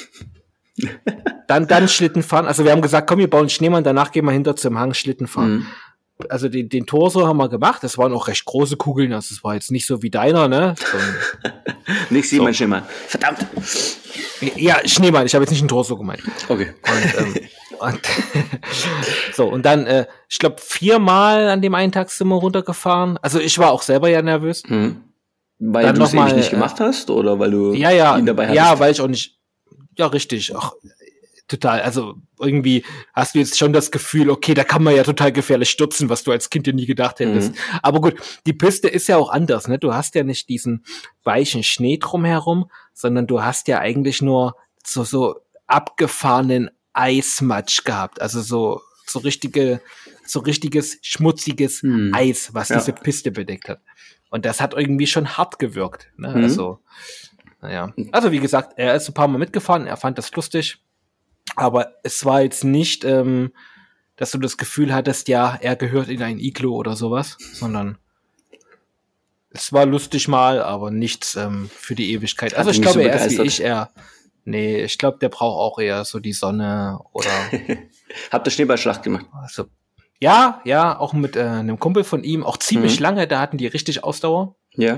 dann, dann Schlitten fahren. Also wir haben gesagt, komm, wir bauen Schneemann, danach gehen wir hinter zum Hang Schlitten fahren. Mhm. Also den, den Torso haben wir gemacht. Das waren auch recht große Kugeln. Also es war jetzt nicht so wie deiner, ne? So nicht Simon so. Schneemann. Verdammt. Ja, Schneemann. Ich habe jetzt nicht einen Torso gemeint. Okay. Und, ähm, und so, und dann, äh, ich glaube, viermal an dem einen Tag sind wir runtergefahren. Also ich war auch selber ja nervös. Mhm. Weil du es ewig nicht gemacht hast? Oder weil du ja, ja, ihn dabei hattest? Ja, weil ich auch nicht... Ja, richtig. Ach, total. Also irgendwie hast du jetzt schon das Gefühl, okay, da kann man ja total gefährlich stürzen, was du als Kind ja nie gedacht hättest. Mhm. Aber gut, die Piste ist ja auch anders, ne? Du hast ja nicht diesen weichen Schnee drumherum, sondern du hast ja eigentlich nur so, so abgefahrenen Eismatsch gehabt. Also so, so richtige, so richtiges, schmutziges mhm. Eis, was ja. diese Piste bedeckt hat. Und das hat irgendwie schon hart gewirkt, ne? Mhm. Also, naja. Also wie gesagt, er ist ein paar Mal mitgefahren, er fand das lustig. Aber es war jetzt nicht, ähm, dass du das Gefühl hattest, ja, er gehört in ein Iglo oder sowas, sondern es war lustig mal, aber nichts ähm, für die Ewigkeit. Also ich glaube, so er ist wie ich, er, nee, ich glaube, der braucht auch eher so die Sonne oder. Habt ihr Schneeballschlacht gemacht? Also, ja, ja, auch mit äh, einem Kumpel von ihm, auch ziemlich mhm. lange, da hatten die richtig Ausdauer. Ja.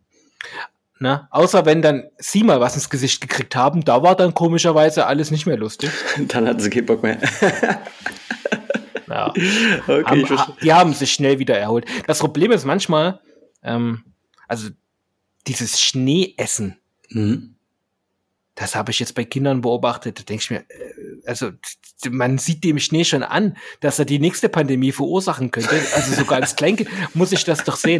Ne? Außer wenn dann sie mal was ins Gesicht gekriegt haben, da war dann komischerweise alles nicht mehr lustig. Dann hatten sie keinen Bock mehr. Ja. Okay, haben, ha, die haben sich schnell wieder erholt. Das Problem ist manchmal, ähm, also dieses Schneeessen, mhm. das habe ich jetzt bei Kindern beobachtet, da denke ich mir, äh, also man sieht dem Schnee schon an, dass er die nächste Pandemie verursachen könnte. Also sogar als Kleinkind muss ich das doch sehen.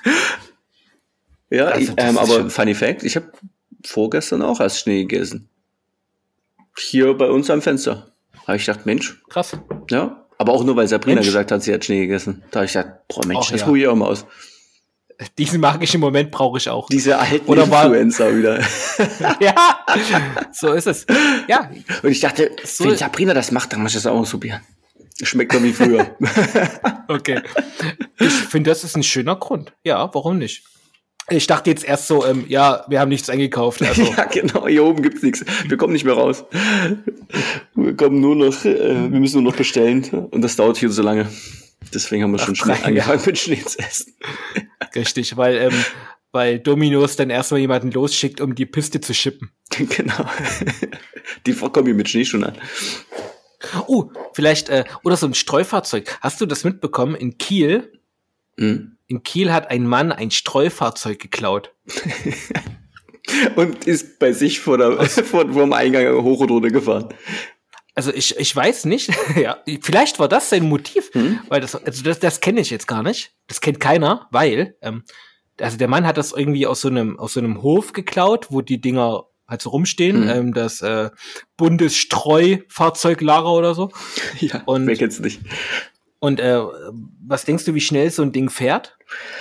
Ja, also, ich, ähm, aber Funny Fact, ich habe vorgestern auch erst Schnee gegessen. Hier bei uns am Fenster. Da habe ich gedacht, Mensch. Krass. Ja, aber auch nur, weil Sabrina Mensch. gesagt hat, sie hat Schnee gegessen. Da habe ich gedacht, boah Mensch, Och, das ja. ruhe ich auch mal aus. Diesen magischen Moment brauche ich auch. Diese alten Oder Influencer war, wieder. Ja, so ist es. Ja. Und ich dachte, so wenn Sabrina das macht, dann muss ich das auch ausprobieren. Schmeckt doch wie früher. Okay. Ich finde, das ist ein schöner Grund. Ja, warum nicht? Ich dachte jetzt erst so, ähm, ja, wir haben nichts eingekauft. Also. Ja, genau, hier oben gibt's nichts. Wir kommen nicht mehr raus. Wir kommen nur noch, äh, wir müssen nur noch bestellen. Und das dauert hier so lange. Deswegen haben wir schon Ach, schnell angefangen mit Schnee zu essen. Richtig, weil, ähm, weil Domino's dann erstmal jemanden losschickt, um die Piste zu schippen. Genau. Die kommen hier mit Schnee schon an. Oh, vielleicht, äh, oder so ein Streufahrzeug. Hast du das mitbekommen? In Kiel, hm? In Kiel hat ein Mann ein Streufahrzeug geklaut. Und ist bei sich vor, der, vor, vor dem Eingang hoch und runter gefahren. Also ich, ich weiß nicht, ja, vielleicht war das sein Motiv, hm? weil das, also das, das kenne ich jetzt gar nicht. Das kennt keiner, weil, ähm, also der Mann hat das irgendwie aus so einem, aus so einem Hof geklaut, wo die Dinger halt so rumstehen, hm. ähm, das äh, Bundesstreufahrzeuglager oder so. Ja, und, wer kennt's nicht. Und äh, was denkst du, wie schnell so ein Ding fährt?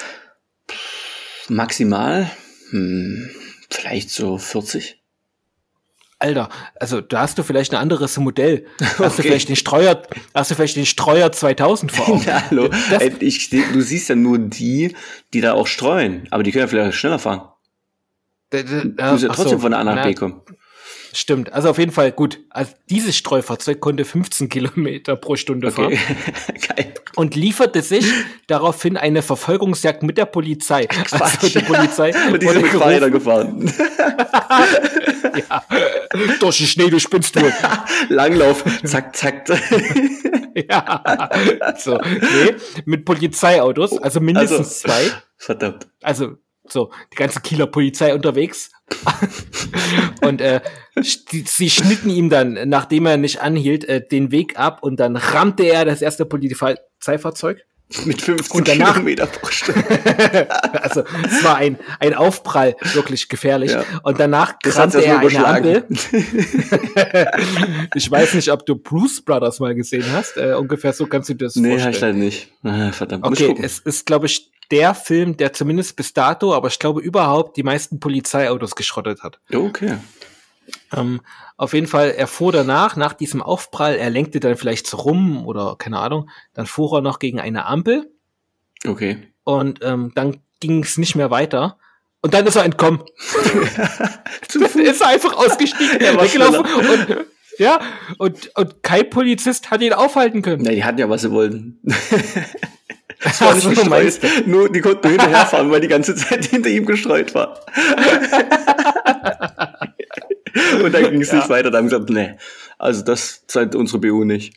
Maximal, hm, vielleicht so vierzig. Alter, also da hast du vielleicht ein anderes Modell. Hast okay. du vielleicht den Streuer, hast du vielleicht den Streuer zweitausend vor Augen? Ja, hallo. Das, ich, du siehst ja nur die, die da auch streuen, aber die können ja vielleicht schneller fahren. Du musst ja trotzdem so, von A nach B kommen. Stimmt, also auf jeden Fall gut. Also dieses Streufahrzeug konnte fünfzehn Kilometer pro Stunde okay. fahren. Geil. Und lieferte sich daraufhin eine Verfolgungsjagd mit der Polizei. Ach, also die Polizei und die sind mit Fahrrädern gefahren. Ja. Durch den Schnee, du spinnst wohl. Langlauf, zack, zack. Ja. So, nee, mit Polizeiautos, also mindestens also, zwei. Verdammt. Also so, die ganze Kieler Polizei unterwegs. Und äh, die, sie schnitten ihm dann, nachdem er nicht anhielt, äh, den Weg ab und dann rammte er das erste Polizeifahrzeug. Mit fünfzehn und danach, Kilometer pro Stunde. Also es war ein, ein Aufprall, wirklich gefährlich. Ja. Und danach krannte er eine Ampel. Ich weiß nicht, ob du Blues Brothers mal gesehen hast. Äh, ungefähr so kannst du dir das nee, vorstellen. Nee, hab ich leider nicht. Ah, verdammt. Okay, es ist, glaube ich, der Film, der zumindest bis dato, aber ich glaube überhaupt, die meisten Polizeiautos geschrottet hat. Okay. Ähm, auf jeden Fall, er fuhr danach, nach diesem Aufprall, er lenkte dann vielleicht so rum oder keine Ahnung, dann fuhr er noch gegen eine Ampel. Okay. Und ähm, dann ging es nicht mehr weiter. Und dann ist er entkommen. Dann ist er einfach ausgestiegen, er war weggelaufen. Und, ja, und, und kein Polizist hat ihn aufhalten können. Na, die hatten ja, was sie wollten. Das war nicht gestreut. Nur, die konnten nur hinterherfahren, weil die ganze Zeit hinter ihm gestreut war. Und dann ging es ja. nicht weiter. Dann haben sie gesagt, nee, also das zeigt unsere B U nicht.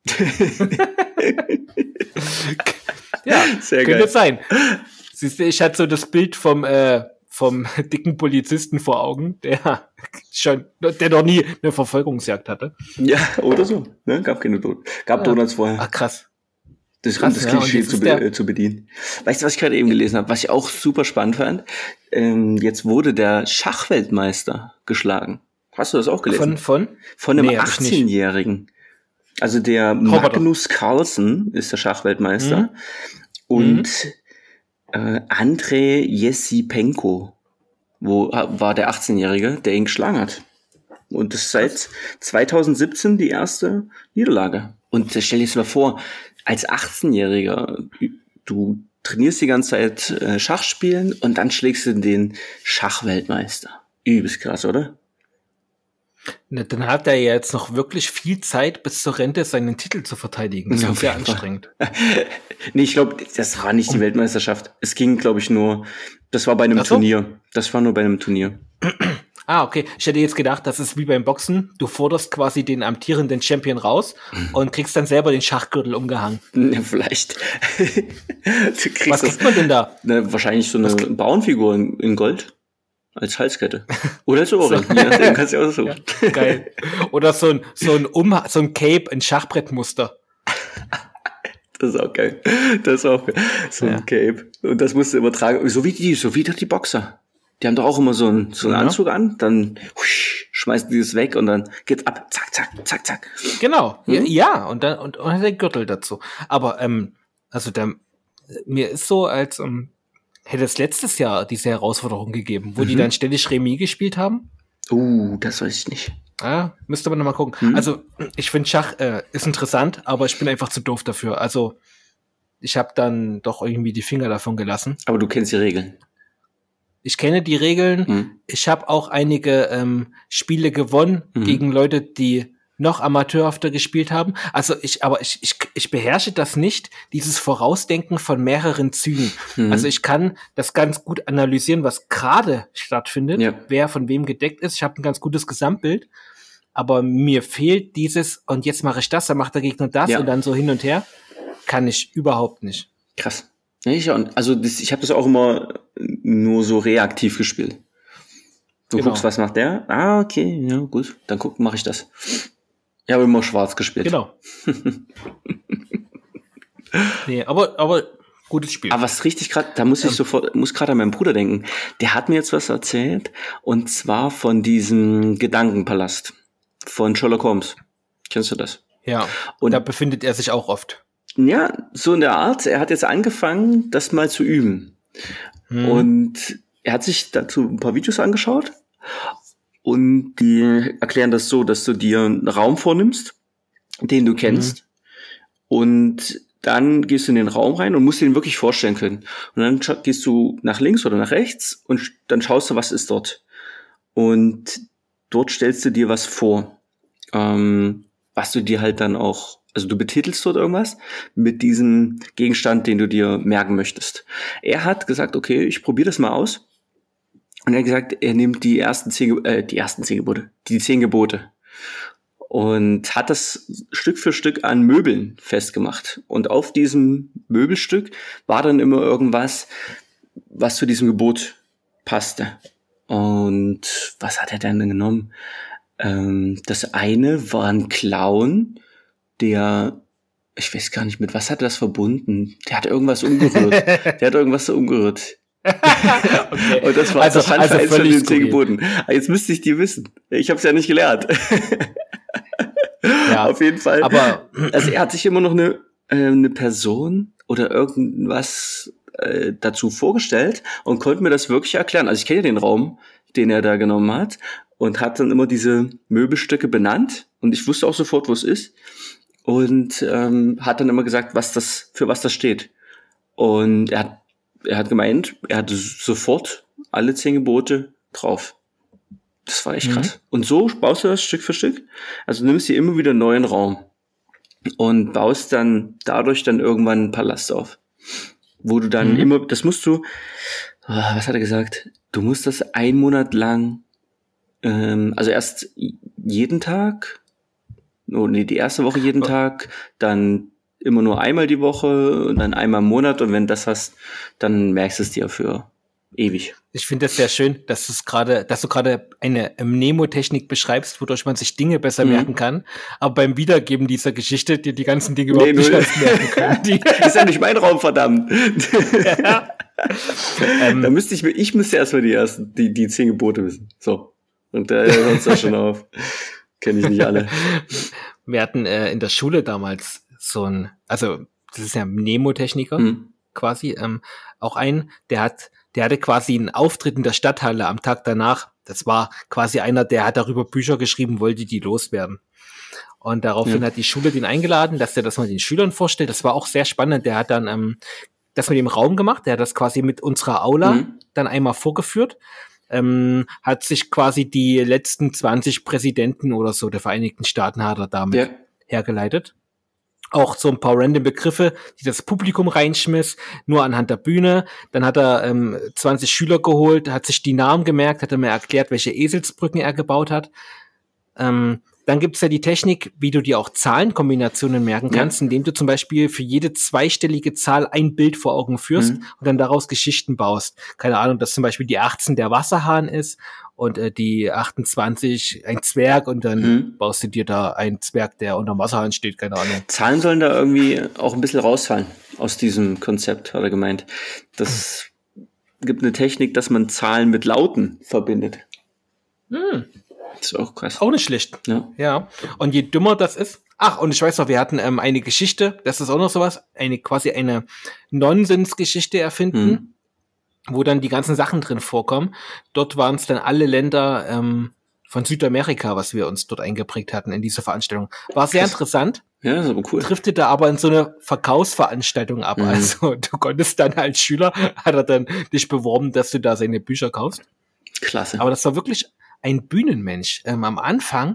Ja, sehr könnte geil. sein. Siehst du, ich hatte so das Bild vom, äh, vom dicken Polizisten vor Augen, der schon, der noch nie eine Verfolgungsjagd hatte. Ja, oder so. Ne? Gab keine Don- Gab ja. Donuts vorher. Ach, krass. Das, krass, um das ja, Klischee zu, be- äh, zu bedienen. Weißt du, was ich gerade eben gelesen habe, was ich auch super spannend fand? Ähm, jetzt wurde der Schachweltmeister geschlagen. Hast du das auch gelesen? Von, von? Von einem nee, achtzehnjährigen. Also der Roboter. Magnus Carlsen ist der Schachweltmeister. Mhm. Und mhm. äh, Andrei Jesipenko wo war der achtzehnjährige, der ihn geschlagen hat. Und das ist seit zwanzig siebzehn die erste Niederlage. Und stell dir das mal vor, als achtzehnjähriger, du trainierst die ganze Zeit äh, Schach spielen und dann schlägst du den Schachweltmeister. Übelst krass, oder? Na, dann hat er ja jetzt noch wirklich viel Zeit bis zur Rente, seinen Titel zu verteidigen. Das Ja, ist sehr anstrengend. Nee, ich glaube, das war nicht die Weltmeisterschaft. Es ging, glaube ich, nur, das war bei einem so? Turnier. Das war nur bei einem Turnier. Ah, okay. Ich hätte jetzt gedacht, das ist wie beim Boxen. Du forderst quasi den amtierenden Champion raus und kriegst dann selber den Schachgürtel umgehangen. Ja, vielleicht. Du kriegst Was kriegt man denn da? Ne, wahrscheinlich so eine Bauernfigur in, in Gold. Als Halskette. Oder als Ohrring. So. Ja, den kannst du auch so. Ja, geil. Oder so ein, so ein um, so ein Cape, ein Schachbrettmuster. Das ist auch geil. Das ist auch geil. So ein ja. Cape. Und das musst du immer tragen. So wie die, so wie doch die Boxer. Die haben doch auch immer so einen, so einen ja. Anzug an, dann husch, schmeißen die das weg und dann geht's ab. Zack, zack, zack, zack. Genau. Hm? Ja, und dann, und, und der Gürtel dazu. Aber, ähm, also der, mir ist so, als, ähm, hätte es letztes Jahr diese Herausforderung gegeben, wo mhm. die dann ständig Remis gespielt haben. Uh, das weiß ich nicht. Ja, müsste man noch mal gucken. Mhm. Also, ich finde Schach äh, ist interessant, aber ich bin einfach zu doof dafür. Also, ich habe dann doch irgendwie die Finger davon gelassen. Aber du kennst die Regeln. Ich kenne die Regeln. Mhm. Ich habe auch einige ähm, Spiele gewonnen mhm. gegen Leute, die noch amateurhafter gespielt haben. Also ich, aber ich, ich, ich beherrsche das nicht, dieses Vorausdenken von mehreren Zügen. Mhm. Also ich kann das ganz gut analysieren, was gerade stattfindet, ja. wer von wem gedeckt ist. Ich habe ein ganz gutes Gesamtbild, aber mir fehlt dieses, und jetzt mache ich das, dann macht der Gegner das ja. und dann so hin und her. Kann ich überhaupt nicht. Krass. Ja, ich auch. Also das, ich habe das auch immer nur so reaktiv gespielt. Du genau. guckst, was macht der? Ah, okay, ja, gut. Dann guck, mache ich das. Ich habe immer schwarz gespielt. Genau. nee, aber, aber gutes Spiel. Aber was richtig gerade, da muss ich ähm. sofort, muss gerade an meinen Bruder denken. Der hat mir jetzt was erzählt, und zwar von diesem Gedankenpalast von Sherlock Holmes. Kennst du das? Ja, und da befindet er sich auch oft. Ja, so in der Art. Er hat jetzt angefangen, das mal zu üben. Hm. Und er hat sich dazu ein paar Videos angeschaut. Und die erklären das so, dass du dir einen Raum vornimmst, den du kennst. Mhm. Und dann gehst du in den Raum rein und musst dir den wirklich vorstellen können. Und dann scha- gehst du nach links oder nach rechts und sch- dann schaust du, was ist dort. Und dort stellst du dir was vor, ähm, was du dir halt dann auch, also du betitelst dort irgendwas mit diesem Gegenstand, den du dir merken möchtest. Er hat gesagt, okay, ich probiere das mal aus. Und er hat gesagt, er nimmt die ersten zehn, äh, die ersten zehn Gebote, die zehn Gebote. Und hat das Stück für Stück an Möbeln festgemacht. Und auf diesem Möbelstück war dann immer irgendwas, was zu diesem Gebot passte. Und was hat er denn genommen? Ähm, das eine war ein Clown, der ich weiß gar nicht, mit was hat er das verbunden? Der hat irgendwas umgerührt. Der hat irgendwas so umgerührt. Okay. Und das war also, das stand also eins von den zehn Geboten. Jetzt müsste ich die wissen. Ich habe es ja nicht gelernt. Ja, auf jeden Fall. Aber also er hat sich immer noch eine, äh, eine Person oder irgendwas äh, dazu vorgestellt und konnte mir das wirklich erklären. Also ich kenne den Raum, den er da genommen hat und hat dann immer diese Möbelstücke benannt und ich wusste auch sofort, wo es ist. Und ähm, hat dann immer gesagt, was das, für was das steht. Und er hat, er hat gemeint, er hatte sofort alle zehn Gebote drauf. Das war echt krass. Mhm. Und so baust du das Stück für Stück. Also du nimmst dir immer wieder einen neuen Raum und baust dann dadurch dann irgendwann einen Palast auf. Wo du dann mhm. immer, das musst du, was hat er gesagt? Du musst das einen Monat lang, ähm, also erst jeden Tag, oh, nee, die erste Woche jeden Tag, dann immer nur einmal die Woche und dann einmal im Monat und wenn du das hast, dann merkst du es dir für ewig. Ich finde es sehr schön, dass du es gerade, dass du gerade eine Mnemotechnik beschreibst, wodurch man sich Dinge besser mhm. merken kann, aber beim Wiedergeben dieser Geschichte dir die ganzen Dinge überhaupt nee, nicht merken können. Die ist ja nicht mein Raum, verdammt. Ja. ähm, da müsste ich, ich müsste erstmal die ersten, die, die zehn Gebote wissen. So. Und da hört es da schon auf. Kenne ich nicht alle. Wir hatten äh, in der Schule damals so ein, also das ist ja ein Mnemotechniker hm. quasi, ähm, auch ein, der hat, der hatte quasi einen Auftritt in der Stadthalle am Tag danach. Das war quasi einer, der hat darüber Bücher geschrieben, wollte die loswerden. Und daraufhin ja. hat die Schule den eingeladen, dass der das mal den Schülern vorstellt. Das war auch sehr spannend. Der hat dann ähm, das mit dem Raum gemacht. Der hat das quasi mit unserer Aula hm. dann einmal vorgeführt. Ähm, hat sich quasi die letzten zwanzig Präsidenten oder so der Vereinigten Staaten hat er damit ja. hergeleitet. Auch so ein paar random Begriffe, die das Publikum reinschmiss, nur anhand der Bühne. Dann hat er ähm, zwanzig Schüler geholt, hat sich die Namen gemerkt, hat er mir erklärt, welche Eselsbrücken er gebaut hat. Ähm, dann gibt's ja die Technik, wie du dir auch Zahlenkombinationen merken kannst, ja. indem du zum Beispiel für jede zweistellige Zahl ein Bild vor Augen führst mhm. und dann daraus Geschichten baust. Keine Ahnung, dass zum Beispiel die achtzehn der Wasserhahn ist und äh, die achtundzwanzig ein Zwerg und dann mhm. baust du dir da einen Zwerg, der unterm Wasserhahn steht, keine Ahnung. Zahlen sollen da irgendwie auch ein bisschen rausfallen aus diesem Konzept, hat er gemeint. Das mhm. gibt eine Technik, dass man Zahlen mit Lauten verbindet. Mhm. Das ist auch krass. Auch nicht schlecht. Ja. ja. Und je dümmer das ist. Ach, und ich weiß noch, wir hatten ähm, eine Geschichte, das ist auch noch sowas, eine quasi eine Nonsensgeschichte erfinden, mhm. wo dann die ganzen Sachen drin vorkommen. Dort waren es dann alle Länder ähm, von Südamerika, was wir uns dort eingeprägt hatten in diese Veranstaltung. War sehr krass. Interessant. Ja, das ist aber cool. Driftete aber in so eine Verkaufsveranstaltung ab. Mhm. Also du konntest dann als Schüler, hat er dann dich beworben, dass du da seine Bücher kaufst. Klasse. Aber das war wirklich ein Bühnenmensch. Ähm, am Anfang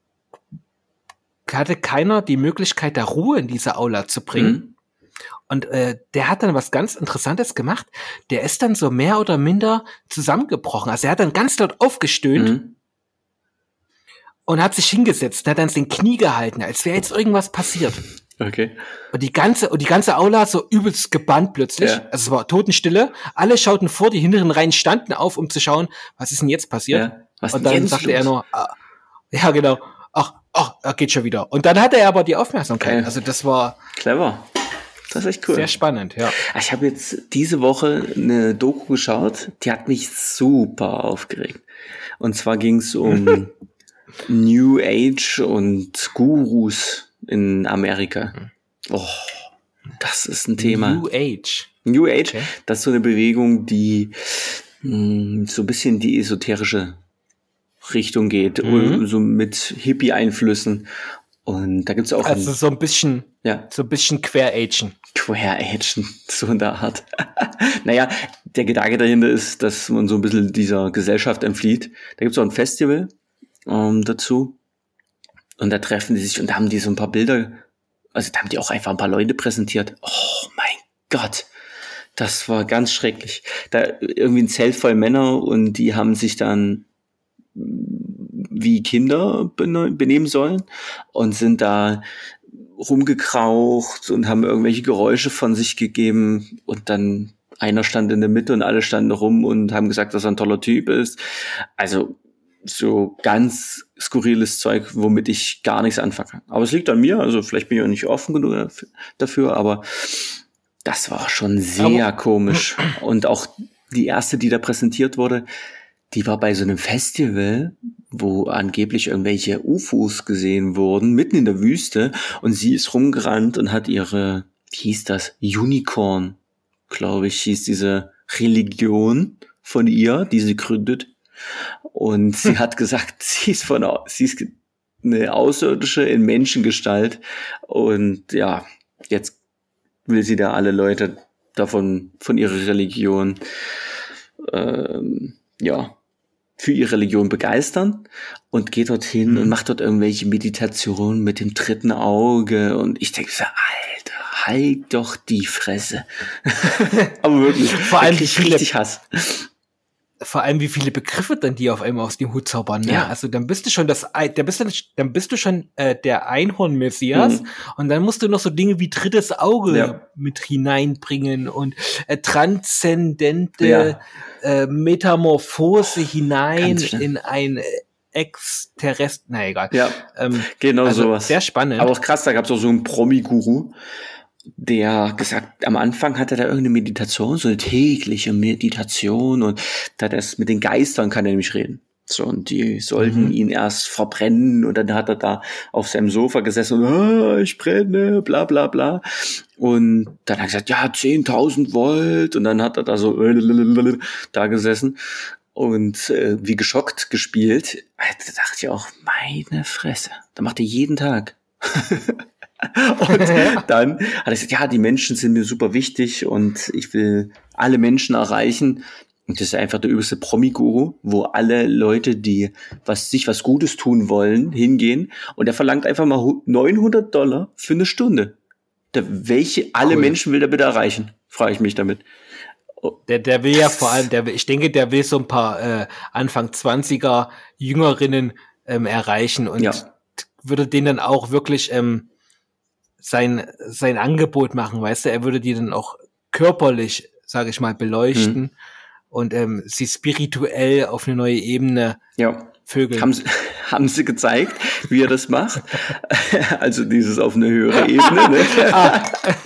hatte keiner die Möglichkeit, da Ruhe in diese Aula zu bringen. Mhm. Und äh, der hat dann was ganz Interessantes gemacht. Der ist dann so mehr oder minder zusammengebrochen. Also er hat dann ganz laut aufgestöhnt mhm. und hat sich hingesetzt, hat dann den Knie gehalten, als wäre jetzt irgendwas passiert. Okay. Und die ganze, und die ganze Aula so übelst gebannt plötzlich. Ja. Also es war Totenstille. Alle schauten vor, die hinteren Reihen standen auf, um zu schauen, was ist denn jetzt passiert? Ja. Was und dann sagte los? er nur, ah, ja genau, ach, ach, er geht schon wieder. Und dann hatte er aber die Aufmerksamkeit. Okay. Also das war clever. Das ist echt cool. Sehr spannend, ja. Ich habe jetzt diese Woche eine Doku geschaut, die hat mich super aufgeregt. Und zwar ging es um New Age und Gurus in Amerika. Oh, das ist ein Thema. New Age. New Age, okay. Das ist so eine Bewegung, die mh, so ein bisschen die esoterische Richtung geht, mhm. so mit Hippie-Einflüssen. Und da gibt's auch also ein, so ein bisschen, ja, so ein bisschen Quer-Agen. Quer-Agen, so in der Art. Naja, der Gedanke dahinter ist, dass man so ein bisschen dieser Gesellschaft entflieht. Da gibt's auch ein Festival ähm, dazu. Und da treffen die sich und da haben die so ein paar Bilder, also da haben die auch einfach ein paar Leute präsentiert. Oh mein Gott, das war ganz schrecklich. Da irgendwie ein Zelt voll Männer und die haben sich dann wie Kinder benehmen sollen und sind da rumgekraucht und haben irgendwelche Geräusche von sich gegeben und dann einer stand in der Mitte und alle standen rum und haben gesagt, dass er ein toller Typ ist. Also so ganz skurriles Zeug, womit ich gar nichts anfangen kann. Aber es liegt an mir, also vielleicht bin ich auch nicht offen genug dafür, aber das war schon sehr aber komisch. Und auch die erste, die da präsentiert wurde, die war bei so einem Festival, wo angeblich irgendwelche U F Os gesehen wurden, mitten in der Wüste. Und sie ist rumgerannt und hat ihre, wie hieß das, Unicorn, glaube ich, hieß diese Religion von ihr, die sie gründet. Und sie hat gesagt, sie ist von, sie ist eine Außerirdische in Menschengestalt. Und ja, jetzt will sie da alle Leute davon, von ihrer Religion, ähm, ja, für ihre Religion begeistern und geht dorthin mhm. und macht dort irgendwelche Meditationen mit dem dritten Auge. Und ich denke so, Alter, halt doch die Fresse. Aber wirklich, vor allem ich richtig Hass. Vor allem, wie viele Begriffe dann die auf einmal aus dem Hut zaubern, ne? Ja. Also dann bist du schon das, dann bist du, dann bist du schon äh, der Einhorn-Messias mhm. und dann musst du noch so Dinge wie drittes Auge ja. mit hineinbringen und äh, transzendente ja. äh, Metamorphose hinein in ein äh, Exterrest, na egal. Ja, ähm, genau also sowas. Sehr spannend. Aber auch krass, da gab es auch so einen Promi-Guru, der gesagt, am Anfang hat er da irgendeine Meditation, so eine tägliche Meditation und da hat er es mit den Geistern kann er nämlich reden. So, und die sollten mhm. ihn erst verbrennen und dann hat er da auf seinem Sofa gesessen und, ah, ich brenne, bla, bla, bla. Und dann hat er gesagt, ja, zehntausend Volt und dann hat er da so da gesessen und äh, wie geschockt gespielt. Da dachte ich auch, meine Fresse, da macht er jeden Tag. Und dann hat er gesagt, ja, die Menschen sind mir super wichtig und ich will alle Menschen erreichen. Und das ist einfach der übelste Promi-Guru, wo alle Leute, die was sich was Gutes tun wollen, hingehen. Und er verlangt einfach mal neunhundert Dollar für eine Stunde. Der, welche alle cool. Menschen will der bitte erreichen? Frage ich mich damit. Der, der will ja vor allem, der, ich denke, der will so ein paar äh, Anfang zwanziger Jüngerinnen ähm, erreichen und ja. würde denen dann auch wirklich ähm, sein sein Angebot machen, weißt du, er würde die dann auch körperlich, sage ich mal, beleuchten mhm. und ähm, sie spirituell auf eine neue Ebene ja. vögeln. Haben sie, haben sie gezeigt, wie er das macht? Also dieses auf eine höhere Ebene. Ne? Ah.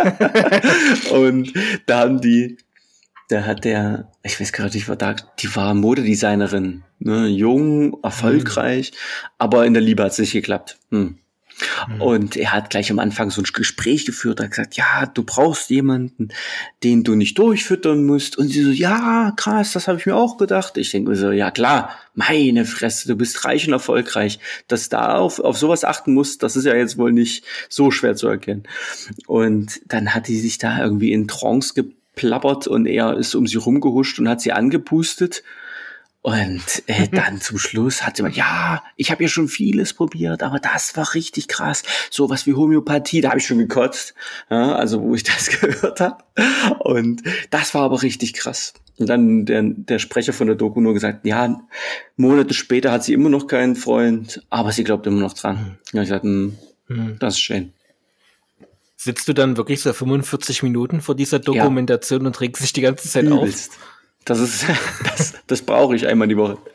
Und da haben die, da hat der, ich weiß gerade nicht, was da, die war Modedesignerin, ne? Jung, erfolgreich, mhm. aber in der Liebe hat es nicht geklappt. Hm. Mhm. Und er hat gleich am Anfang so ein Gespräch geführt, er hat gesagt, ja, du brauchst jemanden, den du nicht durchfüttern musst. Und sie so, ja, krass, das habe ich mir auch gedacht. Ich denke mir so, ja klar, meine Fresse, du bist reich und erfolgreich. Dass da auf, auf sowas achten musst, das ist ja jetzt wohl nicht so schwer zu erkennen. Und dann hat die sich da irgendwie in Trance geplappert und er ist um sie rumgehuscht und hat sie angepustet. Und äh, dann zum Schluss hat sie gesagt, ja, ich habe ja schon vieles probiert, aber das war richtig krass. Sowas wie Homöopathie, da habe ich schon gekotzt, ja, also wo ich das gehört habe. Und das war aber richtig krass. Und dann der, der Sprecher von der Doku nur gesagt, ja, Monate später hat sie immer noch keinen Freund, aber sie glaubt immer noch dran. Ja, ich sagte, hm, hm. das ist schön. Sitzt du dann wirklich so fünfundvierzig Minuten vor dieser Dokumentation ja. und regst dich die ganze Zeit Übelst. auf? Das ist, das, das brauche ich einmal die Woche.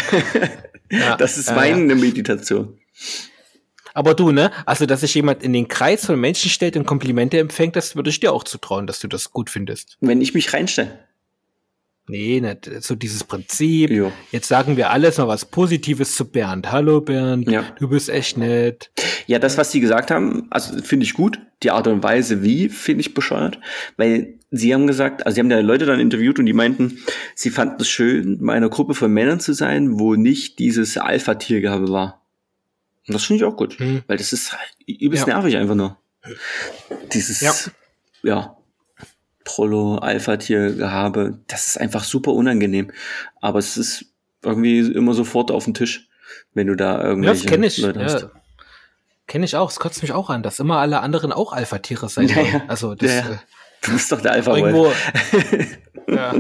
Ja, das ist meine ja, ja. Meditation. Aber du, ne? Also, dass sich jemand in den Kreis von Menschen stellt und Komplimente empfängt, das würde ich dir auch zutrauen, dass du das gut findest. Wenn ich mich reinstelle. Nee, nicht so dieses Prinzip. Jo. Jetzt sagen wir alles mal was Positives zu Bernd. Hallo Bernd, ja. du bist echt nett. Ja, das, was sie gesagt haben, also finde ich gut. Die Art und Weise, wie, finde ich bescheuert. Weil sie haben gesagt, also sie haben ja Leute dann interviewt und die meinten, sie fanden es schön, bei einer Gruppe von Männern zu sein, wo nicht dieses Alpha-Tiergehabe war. Und das finde ich auch gut. Hm. Weil das ist übelst ja. nervig einfach nur. Dieses, ja, ja Prollo-Alpha-Tier-Gehabe, das ist einfach super unangenehm. Aber es ist irgendwie immer sofort auf dem Tisch, wenn du da irgendwelche ja, kenn ich. Leute hast. Ja. Kenne ich auch, es kotzt mich auch an, dass immer alle anderen auch Alpha-Tiere sein wollen. Ja, ja. Also das, ja, ja. Du bist doch der alpha irgendwo, ja.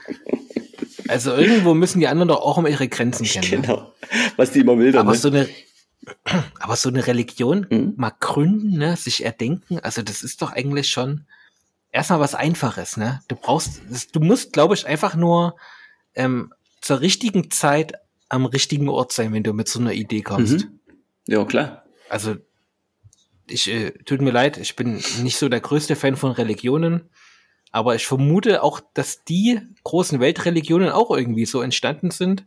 Also irgendwo müssen die anderen doch auch um ihre Grenzen kennen. Genau, was die immer will dann. Aber, ne? so, eine, aber so eine Religion mhm. mal gründen, ne, sich erdenken, also das ist doch eigentlich schon erstmal was Einfaches, ne? Du brauchst, du musst, glaube ich, einfach nur ähm, zur richtigen Zeit am richtigen Ort sein, wenn du mit so einer Idee kommst. Mhm. Ja, klar. Also, ich, äh, tut mir leid, ich bin nicht so der größte Fan von Religionen, aber ich vermute auch, dass die großen Weltreligionen auch irgendwie so entstanden sind,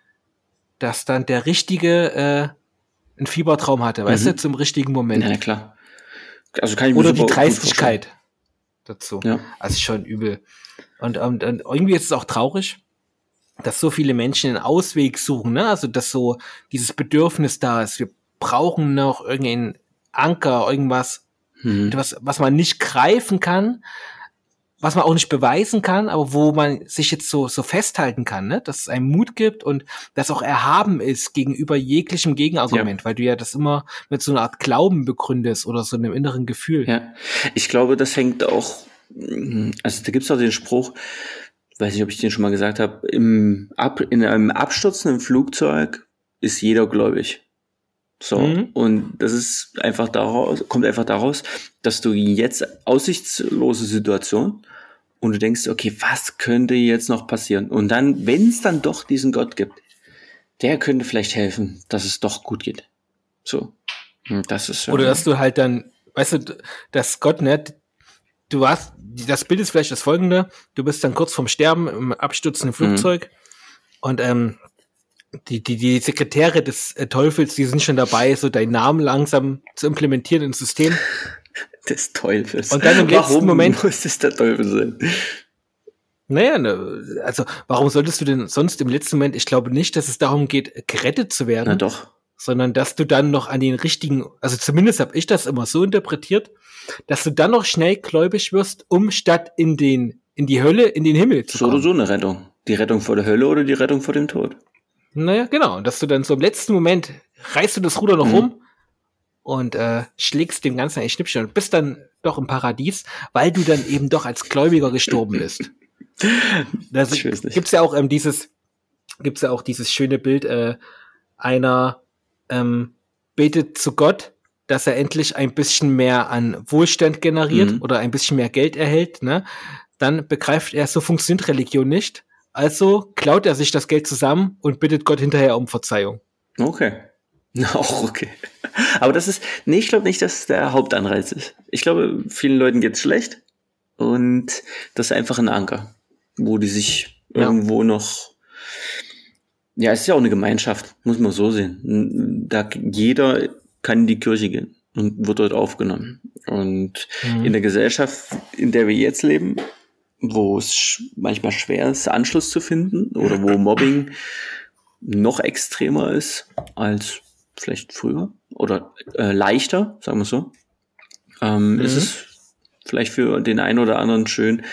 dass dann der Richtige äh, einen Fiebertraum hatte, mhm. weißt du, zum richtigen Moment. Ja, klar. Also kann ich mir Oder super die Dreistigkeit dazu. Ja. Also schon übel. Und, und, und irgendwie ist es auch traurig, dass so viele Menschen einen Ausweg suchen, ne? Also dass so dieses Bedürfnis da ist. Wir brauchen noch irgendeinen Anker, irgendwas, mhm. was, was man nicht greifen kann, was man auch nicht beweisen kann, aber wo man sich jetzt so so festhalten kann, ne? Dass es einem Mut gibt und das auch erhaben ist gegenüber jeglichem Gegenargument, ja. weil du ja das immer mit so einer Art Glauben begründest oder so einem inneren Gefühl. Ja, ich glaube, das hängt auch, also da gibt's auch den Spruch, weiß nicht, ob ich den schon mal gesagt habe, im Ab, in einem abstürzenden Flugzeug ist jeder gläubig. So, mhm. und das ist einfach daraus, kommt einfach daraus, dass du jetzt aussichtslose Situation und du denkst, okay, was könnte jetzt noch passieren? Und dann, wenn es dann doch diesen Gott gibt, der könnte vielleicht helfen, dass es doch gut geht. So, und das ist oder dass du halt dann, weißt du, dass Gott nicht, du hast, das Bild ist vielleicht das folgende, du bist dann kurz vorm Sterben im abstürzenden Flugzeug mhm. und ähm, Die, die, die Sekretäre des äh, Teufels, die sind schon dabei, so deinen Namen langsam zu implementieren ins System. Des Teufels. Und dann im letzten warum Moment. muss es der Teufel sein? Naja, ne, also warum solltest du denn sonst im letzten Moment, ich glaube nicht, dass es darum geht, gerettet zu werden. Na doch. Sondern dass du dann noch an den richtigen, also zumindest habe ich das immer so interpretiert, dass du dann noch schnell gläubig wirst, um statt in den, in die Hölle, in den Himmel zu so kommen. So oder so eine Rettung. Die Rettung vor der Hölle oder die Rettung vor dem Tod. Naja, genau. Und dass du dann so im letzten Moment reißt du das Ruder noch mhm. rum und äh, schlägst dem Ganzen ein Schnippchen und bist dann doch im Paradies, weil du dann eben doch als Gläubiger gestorben bist. Da gibt's ja auch ähm, dieses, gibt's ja auch dieses schöne Bild, äh, einer ähm, betet zu Gott, dass er endlich ein bisschen mehr an Wohlstand generiert mhm. oder ein bisschen mehr Geld erhält, ne? Dann begreift er, so funktioniert Religion nicht. Also klaut er sich das Geld zusammen und bittet Gott hinterher um Verzeihung. Okay. Auch okay. Aber das ist, nee, ich glaube nicht, dass es der Hauptanreiz ist. Ich glaube, vielen Leuten geht's schlecht und das ist einfach ein Anker, wo die sich ja. irgendwo noch, ja, es ist ja auch eine Gemeinschaft, muss man so sehen. Da jeder kann in die Kirche gehen und wird dort aufgenommen. Und mhm. in der Gesellschaft, in der wir jetzt leben, wo es manchmal schwer ist, Anschluss zu finden oder wo Mobbing noch extremer ist als vielleicht früher oder äh, leichter, sagen wir so, ähm, mhm. ist es vielleicht für den einen oder anderen schön,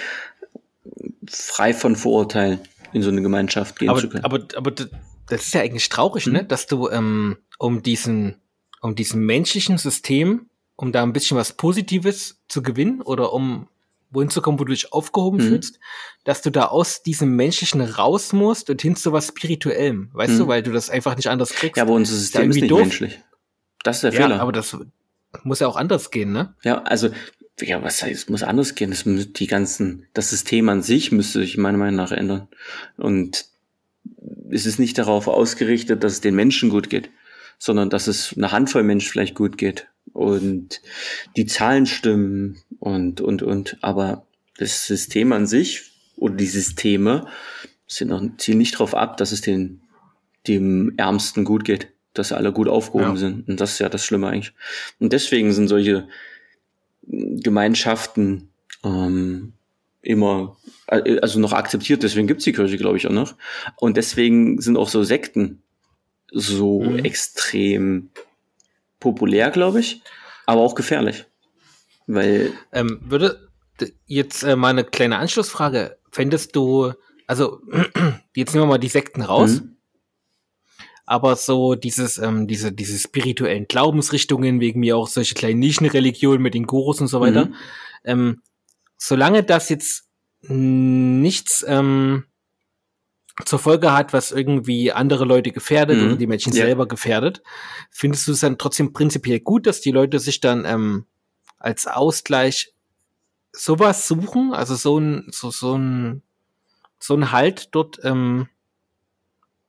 frei von Vorurteilen in so eine Gemeinschaft gehen aber, zu können. Aber, aber das ist ja eigentlich traurig, mhm. ne, dass du ähm, um diesen, um diesen menschlichen System, um da ein bisschen was Positives zu gewinnen oder um wohin zu kommen, wo du dich aufgehoben mhm. fühlst, dass du da aus diesem Menschlichen raus musst und hin zu was Spirituellem, weißt mhm. du, weil du das einfach nicht anders kriegst. Ja, aber unser System ist nicht doof. Menschlich. Das ist der ja, Fehler. Aber das muss ja auch anders gehen, ne? Ja, also, ja, was heißt, es muss anders gehen? Es muss die ganzen, das System an sich müsste sich meiner Meinung nach ändern. Und es ist nicht darauf ausgerichtet, dass es den Menschen gut geht, sondern dass es einer Handvoll Menschen vielleicht gut geht. Und die Zahlen stimmen und, und, und, aber das System an sich oder die Systeme sind auch, zielen nicht darauf ab, dass es den, dem Ärmsten gut geht, dass alle gut aufgehoben ja. sind. Und das ist ja das Schlimme eigentlich. Und deswegen sind solche Gemeinschaften ähm, immer, also noch akzeptiert, deswegen gibt's die Kirche, glaube ich, auch noch. Und deswegen sind auch so Sekten so mhm. extrem populär, glaube ich, aber auch gefährlich. Weil ähm, würde jetzt äh, mal eine kleine Anschlussfrage, fändest du, also jetzt nehmen wir mal die Sekten raus, mhm. aber so dieses, ähm, diese, diese spirituellen Glaubensrichtungen, wegen mir auch solche kleinen Nischenreligionen mit den Gurus und so weiter, mhm. ähm, solange das jetzt nichts ähm, zur Folge hat, was irgendwie andere Leute gefährdet mhm. oder die Menschen ja. selber gefährdet, findest du es dann trotzdem prinzipiell gut, dass die Leute sich dann ähm, als Ausgleich sowas suchen, also so ein so so ein so ein Halt dort ähm,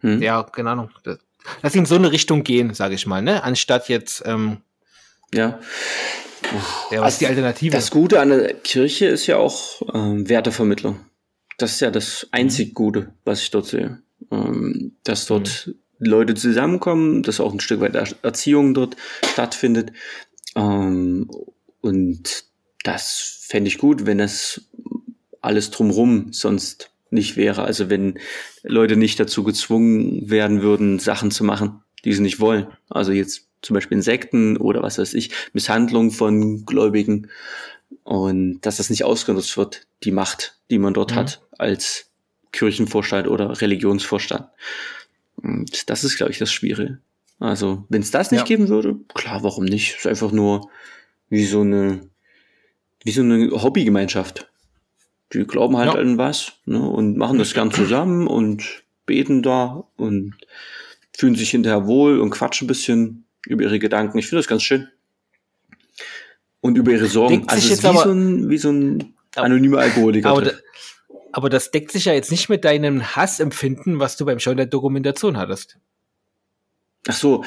Hm. Ja, keine Ahnung. Lass ihn in so eine Richtung gehen, sage ich mal, ne? Anstatt jetzt, ähm, ja. Ja, was ist die Alternative? Das Gute an der Kirche ist ja auch ähm, Wertevermittlung. Das ist ja das einzig mhm. Gute, was ich dort sehe. Ähm, dass dort mhm. Leute zusammenkommen, dass auch ein Stück weit Erziehung dort stattfindet. Ähm, und das fände ich gut, wenn das alles drumrum sonst nicht wäre. Also wenn Leute nicht dazu gezwungen werden würden, Sachen zu machen, die sie nicht wollen. Also jetzt zum Beispiel Insekten oder was weiß ich, Misshandlung von Gläubigen. Und dass das nicht ausgenutzt wird, die Macht, die man dort mhm. hat als Kirchenvorstand oder Religionsvorstand. Und das ist, glaube ich, das Schwierige. Also wenn es das nicht ja. geben würde, klar, warum nicht? Ist einfach nur wie so eine wie so eine Hobbygemeinschaft. Die glauben halt ja. an was, ne, und machen das gern zusammen und beten da und fühlen sich hinterher wohl und quatschen ein bisschen über ihre Gedanken. Ich finde das ganz schön. Und über ihre Sorgen. Deckt also es ist wie, aber, so ein, wie so ein anonymer Alkoholiker. Aber, da, aber das deckt sich ja jetzt nicht mit deinem Hassempfinden, was du beim Schauen der Dokumentation hattest. Ach so.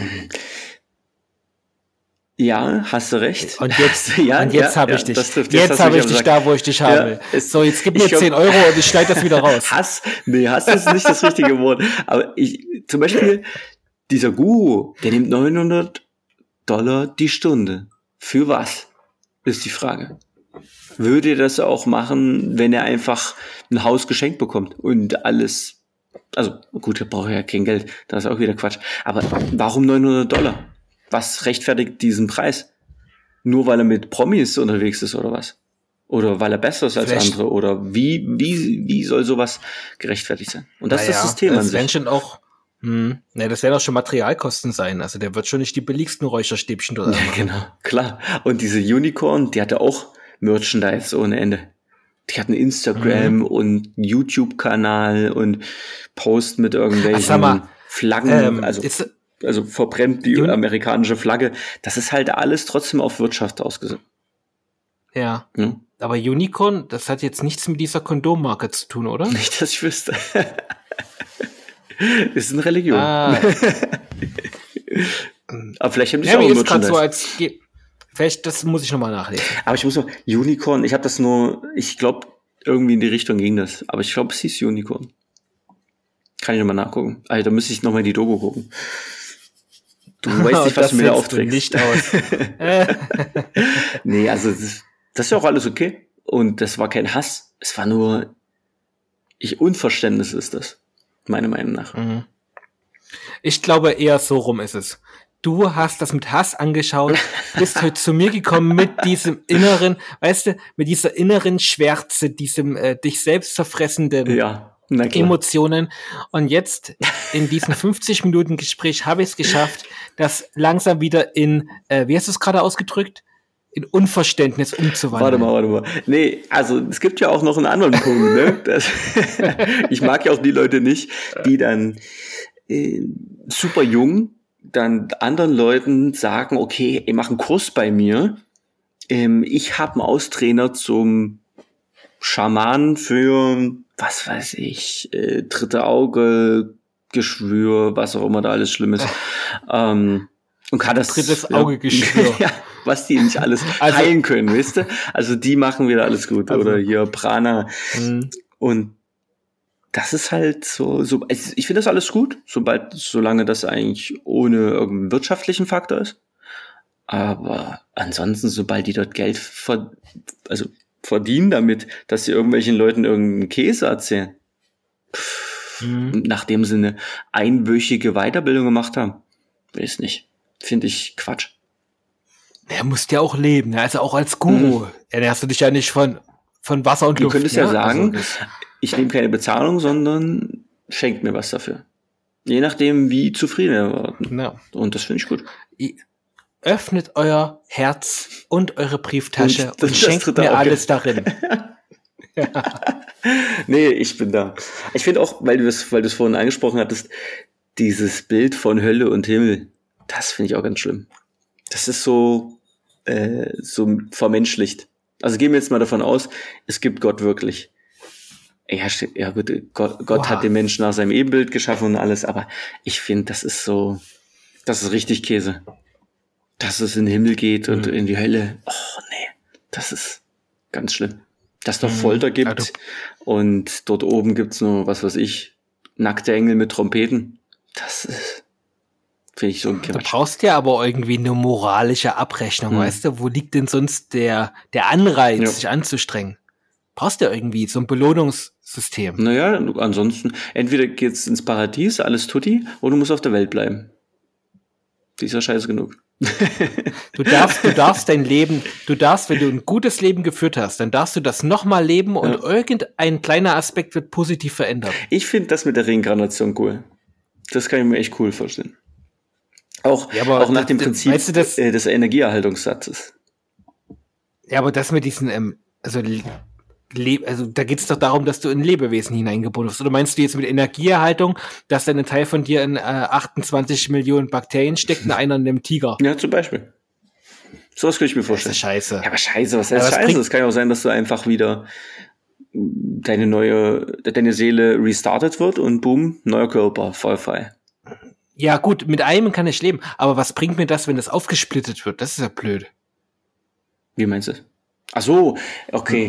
Ja, hast du recht. Und jetzt, ja, und jetzt ja, habe ja, ich dich. Das trifft, jetzt jetzt habe ich dich da, wo ich dich habe. Ja, so, jetzt gib mir zehn Euro und ich schneide das wieder raus. Hass, nee, Hass ist nicht das richtige Wort. Aber ich, zum Beispiel, dieser Guru, der nimmt neunhundert Dollar die Stunde. Für was? Ist die Frage. Würde er das auch machen, wenn er einfach ein Haus geschenkt bekommt und alles, also gut, er braucht ja kein Geld, das ist auch wieder Quatsch. Aber warum neunhundert Dollar? Was rechtfertigt diesen Preis? Nur weil er mit Promis unterwegs ist oder was? Oder weil er besser ist als Vielleicht. andere? Oder wie, wie, wie soll sowas gerechtfertigt sein? Und das naja, ist das System das an sich. Schon auch, hm, ne, das werden auch schon Materialkosten sein. Also der wird schon nicht die billigsten Räucherstäbchen dort machen. Ja, genau, klar. Und diese Unicorn, die hatte auch Merchandise ohne Ende. Die hatten Instagram mhm. und YouTube-Kanal und Post mit irgendwelchen Ach, mal, Flaggen, ähm, also ist, also verbrennt die Uni- amerikanische Flagge. Das ist halt alles trotzdem auf Wirtschaft ausgesetzt. Ja. Hm? Aber Unicorn, das hat jetzt nichts mit dieser Kondommarke zu tun, oder? Nicht, dass ich wüsste. Ist eine Religion. Ah. Aber vielleicht haben die ja, auch jetzt gerade so als ge- vielleicht, das muss ich nochmal nachlesen. Aber ich muss noch, Unicorn, ich habe das nur, ich glaube, irgendwie in die Richtung ging das. Aber ich glaube, es hieß Unicorn. Kann ich nochmal nachgucken. Also, da müsste ich nochmal in die Doku gucken. Du weißt nicht, was du mir da aufträgst. Nicht aus. Nee, also das, das ist ja auch alles okay. Und das war kein Hass. Es war nur, ich Unverständnis ist das. Meiner Meinung nach. Mhm. Ich glaube, eher so rum ist es. Du hast das mit Hass angeschaut, bist heute zu mir gekommen mit diesem inneren, weißt du, mit dieser inneren Schwärze, diesem äh, dich selbst zerfressenden ja. Emotionen. Und jetzt in diesem fünfzig Minuten Gespräch habe ich es geschafft, das langsam wieder in, äh, wie hast du es gerade ausgedrückt? In Unverständnis umzuwandeln. Warte mal, warte mal. Nee, also es gibt ja auch noch einen anderen Punkt. Ne? Das, ich mag ja auch die Leute nicht, die dann äh, super jung dann anderen Leuten sagen, okay, ich mache einen Kurs bei mir. Ähm, ich habe einen Austrainer zum Schamanen für, was weiß ich, äh, dritte Auge, Geschwür, was auch immer da alles schlimm ist. ähm, und kann das drittes Auge-Geschwür. Ja, was die nicht alles also, heilen können, weißt du? Also die machen wieder alles gut. Also, oder hier Prana. Mhm. Und das ist halt so, so ich finde das alles gut, sobald, solange das eigentlich ohne irgendeinen wirtschaftlichen Faktor ist. Aber ansonsten, sobald die dort Geld ver, also verdienen damit, dass sie irgendwelchen Leuten irgendeinen Käse erzählen, pff, mhm. nachdem sie eine einwöchige Weiterbildung gemacht haben, weiß nicht. Finde ich Quatsch. Er muss ja auch leben, also auch als Guru. Mhm. Ernährst du dich ja nicht von, von Wasser und du Luft. Du könntest ja, ja sagen, also ich nehme keine Bezahlung, sondern schenkt mir was dafür. Je nachdem, wie zufrieden er war. Ja. Und das finde ich gut. Öffnet euer Herz und eure Brieftasche und, und schenkt mir auch alles darin. Ja. Nee, ich bin da. Ich finde auch, weil du es weil du es vorhin angesprochen hattest, dieses Bild von Hölle und Himmel, das finde ich auch ganz schlimm. Das ist so, äh, so vermenschlicht. Also gehen wir jetzt mal davon aus, es gibt Gott wirklich. Ja, ja gut, Gott, Gott hat den Menschen nach seinem Ebenbild geschaffen und alles, aber ich finde, das ist so, das ist richtig Käse. Dass es in den Himmel geht und mhm. in die Hölle. Oh, nee, das ist ganz schlimm. Dass es doch Folter gibt also. Und dort oben gibt's nur, was weiß ich, nackte Engel mit Trompeten. Das ist, finde ich so ein Quatsch. Du brauchst ja aber irgendwie eine moralische Abrechnung, hm. weißt du? Wo liegt denn sonst der, der Anreiz, ja. sich anzustrengen? Brauchst du ja irgendwie so ein Belohnungssystem. Naja, ansonsten, entweder geht's ins Paradies, alles tutti, oder du musst auf der Welt bleiben. Die ist ja scheiße genug. Du darfst, du darfst dein Leben, du darfst, wenn du ein gutes Leben geführt hast, dann darfst du das nochmal leben und ja. irgendein kleiner Aspekt wird positiv verändert. Ich finde das mit der Reinkarnation cool. Das kann ich mir echt cool vorstellen. Auch, ja, auch nach das, dem Prinzip weißt du, das, äh, des Energieerhaltungssatzes. Ja, aber das mit diesen, ähm, also Le- also da geht es doch darum, dass du in Lebewesen hineingebunden wirst. Oder meinst du jetzt mit Energieerhaltung, dass dann ein Teil von dir in äh, achtundzwanzig Millionen Bakterien steckt und einer in einem Tiger? Ja, zum Beispiel. Sowas könnte ich mir vorstellen. Das ist scheiße. Ja, aber scheiße, was heißt scheiße? Es kann ja auch sein, dass du einfach wieder deine neue, deine Seele restartet wird und boom, neuer Körper, voll frei. Ja gut, mit einem kann ich leben. Aber was bringt mir das, wenn das aufgesplittet wird? Das ist ja blöd. Wie meinst du? Ach so, okay.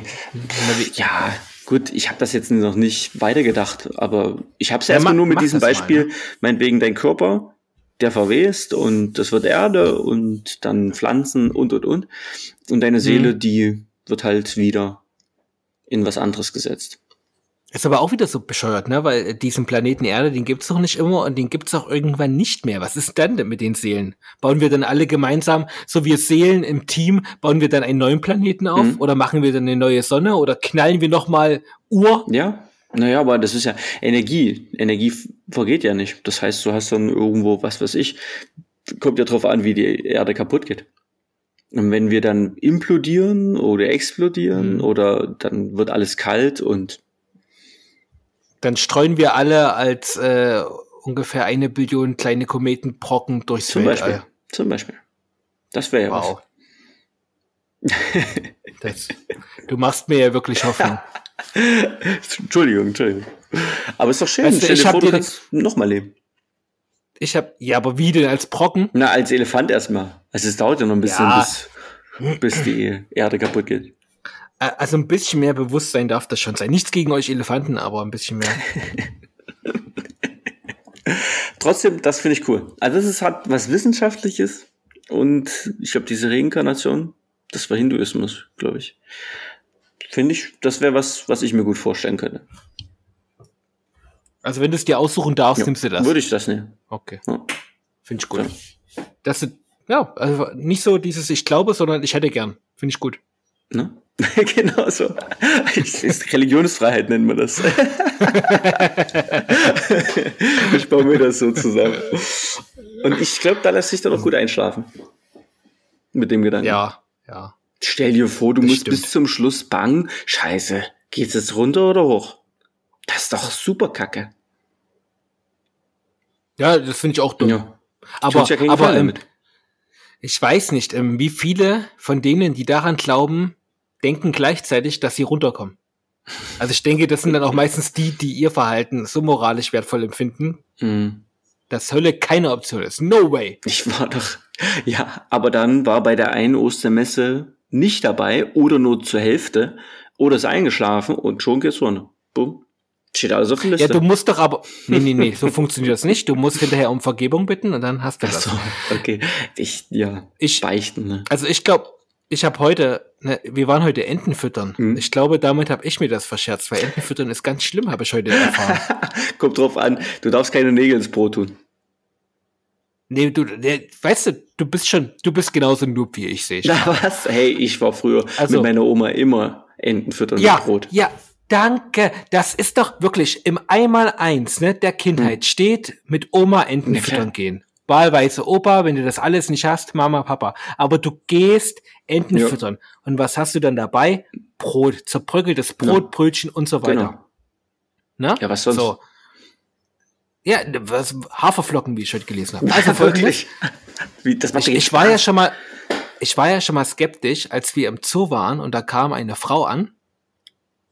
Ja, gut, ich habe das jetzt noch nicht weitergedacht, aber ich habe es ja, erstmal nur mit diesem Beispiel, mal, ne? Meinetwegen dein Körper, der verwest und das wird Erde und dann Pflanzen und, und, und. Und deine Seele, mhm. die wird halt wieder in was anderes gesetzt. Ist aber auch wieder so bescheuert, ne? Weil diesen Planeten Erde, den gibt's doch nicht immer und den gibt's auch irgendwann nicht mehr. Was ist dann denn mit den Seelen? Bauen wir dann alle gemeinsam, so wie Seelen im Team, bauen wir dann einen neuen Planeten auf? Mhm. Oder machen wir dann eine neue Sonne? Oder knallen wir nochmal Uhr? Ja, naja, aber das ist ja Energie. Energie vergeht ja nicht. Das heißt, du hast dann irgendwo, was weiß ich, kommt ja drauf an, wie die Erde kaputt geht. Und wenn wir dann implodieren oder explodieren mhm. oder dann wird alles kalt und dann streuen wir alle als äh, ungefähr eine Billion kleine Kometenbrocken durchs Zum Weltall. Beispiel. Zum Beispiel. Das wäre ja wow. was. Das, du machst mir ja wirklich Hoffnung. Entschuldigung, Entschuldigung. Aber ist doch schön. Weißt du, Stell dir vor, du kannst nochmal leben. Ich hab, ja, aber wie denn als Brocken? Na, als Elefant erstmal. Also es dauert ja noch ein bisschen, ja. bis, bis die Erde kaputt geht. Also ein bisschen mehr Bewusstsein darf das schon sein. Nichts gegen euch Elefanten, aber ein bisschen mehr. Trotzdem, das finde ich cool. Also das ist halt was Wissenschaftliches und ich glaube, diese Reinkarnation, das war Hinduismus, glaube ich. Finde ich, das wäre was, was ich mir gut vorstellen könnte. Also wenn du es dir aussuchen darfst, ja, nimmst du das? Würde ich das nehmen. Okay. Ja. Finde ich gut. Ja. Das ist, ja, also nicht so dieses ich glaube, sondern ich hätte gern. Finde ich gut. Ne? Genau so. Religionsfreiheit nennt man das. Ich baue mir das so zusammen. Und ich glaube, da lässt sich dann auch gut einschlafen. Mit dem Gedanken. Ja, ja. Stell dir vor, du das musst stimmt. bis zum Schluss bangen. Scheiße, geht's jetzt runter oder hoch? Das ist doch super kacke. Ja, das finde ich auch dumm. Ja. Aber, ja keinen aber Gefallen ähm, damit. Ich weiß nicht, ähm, wie viele von denen, die daran glauben, denken gleichzeitig, dass sie runterkommen. Also ich denke, das sind dann auch meistens die, die ihr Verhalten so moralisch wertvoll empfinden, mhm. dass Hölle keine Option ist. No way. Ich war doch, ja, aber dann war bei der einen Ostermesse nicht dabei oder nur zur Hälfte oder ist eingeschlafen und schon geht's runter. Bumm. Steht alles auf der Liste. Ja, du musst doch aber, nee, nee, nee, so funktioniert das nicht. Du musst hinterher um Vergebung bitten und dann hast du das. Ach so, okay. Ich, ja, ich, beichten, ne? Also ich glaube, ich habe heute, ne, wir waren heute Enten füttern. Hm. Ich glaube, damit habe ich mir das verscherzt, weil Enten füttern ist ganz schlimm, habe ich heute erfahren. Kommt drauf an, du darfst keine Nägel ins Brot tun. Nee, du, der, weißt du, du bist schon, du bist genauso ein Noob wie ich, sehe ich. Na was? Hey, ich war früher also, mit meiner Oma immer Enten füttern ja, mit Brot. Ja, danke. Das ist doch wirklich im Einmaleins, ne, der Kindheit hm. steht mit Oma Enten ja, füttern gehen. Wahlweise Opa, wenn du das alles nicht hast, Mama, Papa. Aber du gehst Enten ja. füttern. Und was hast du dann dabei? Brot, zerbröckeltes Brot, ja. Brötchen und so weiter. Genau. Ne? Ja, was sonst? So. Ja, was, Haferflocken, wie ich heute gelesen habe. Also wirklich? Wie, das macht ich, ich war ja schon mal, ich war ja schon mal skeptisch, als wir im Zoo waren und da kam eine Frau an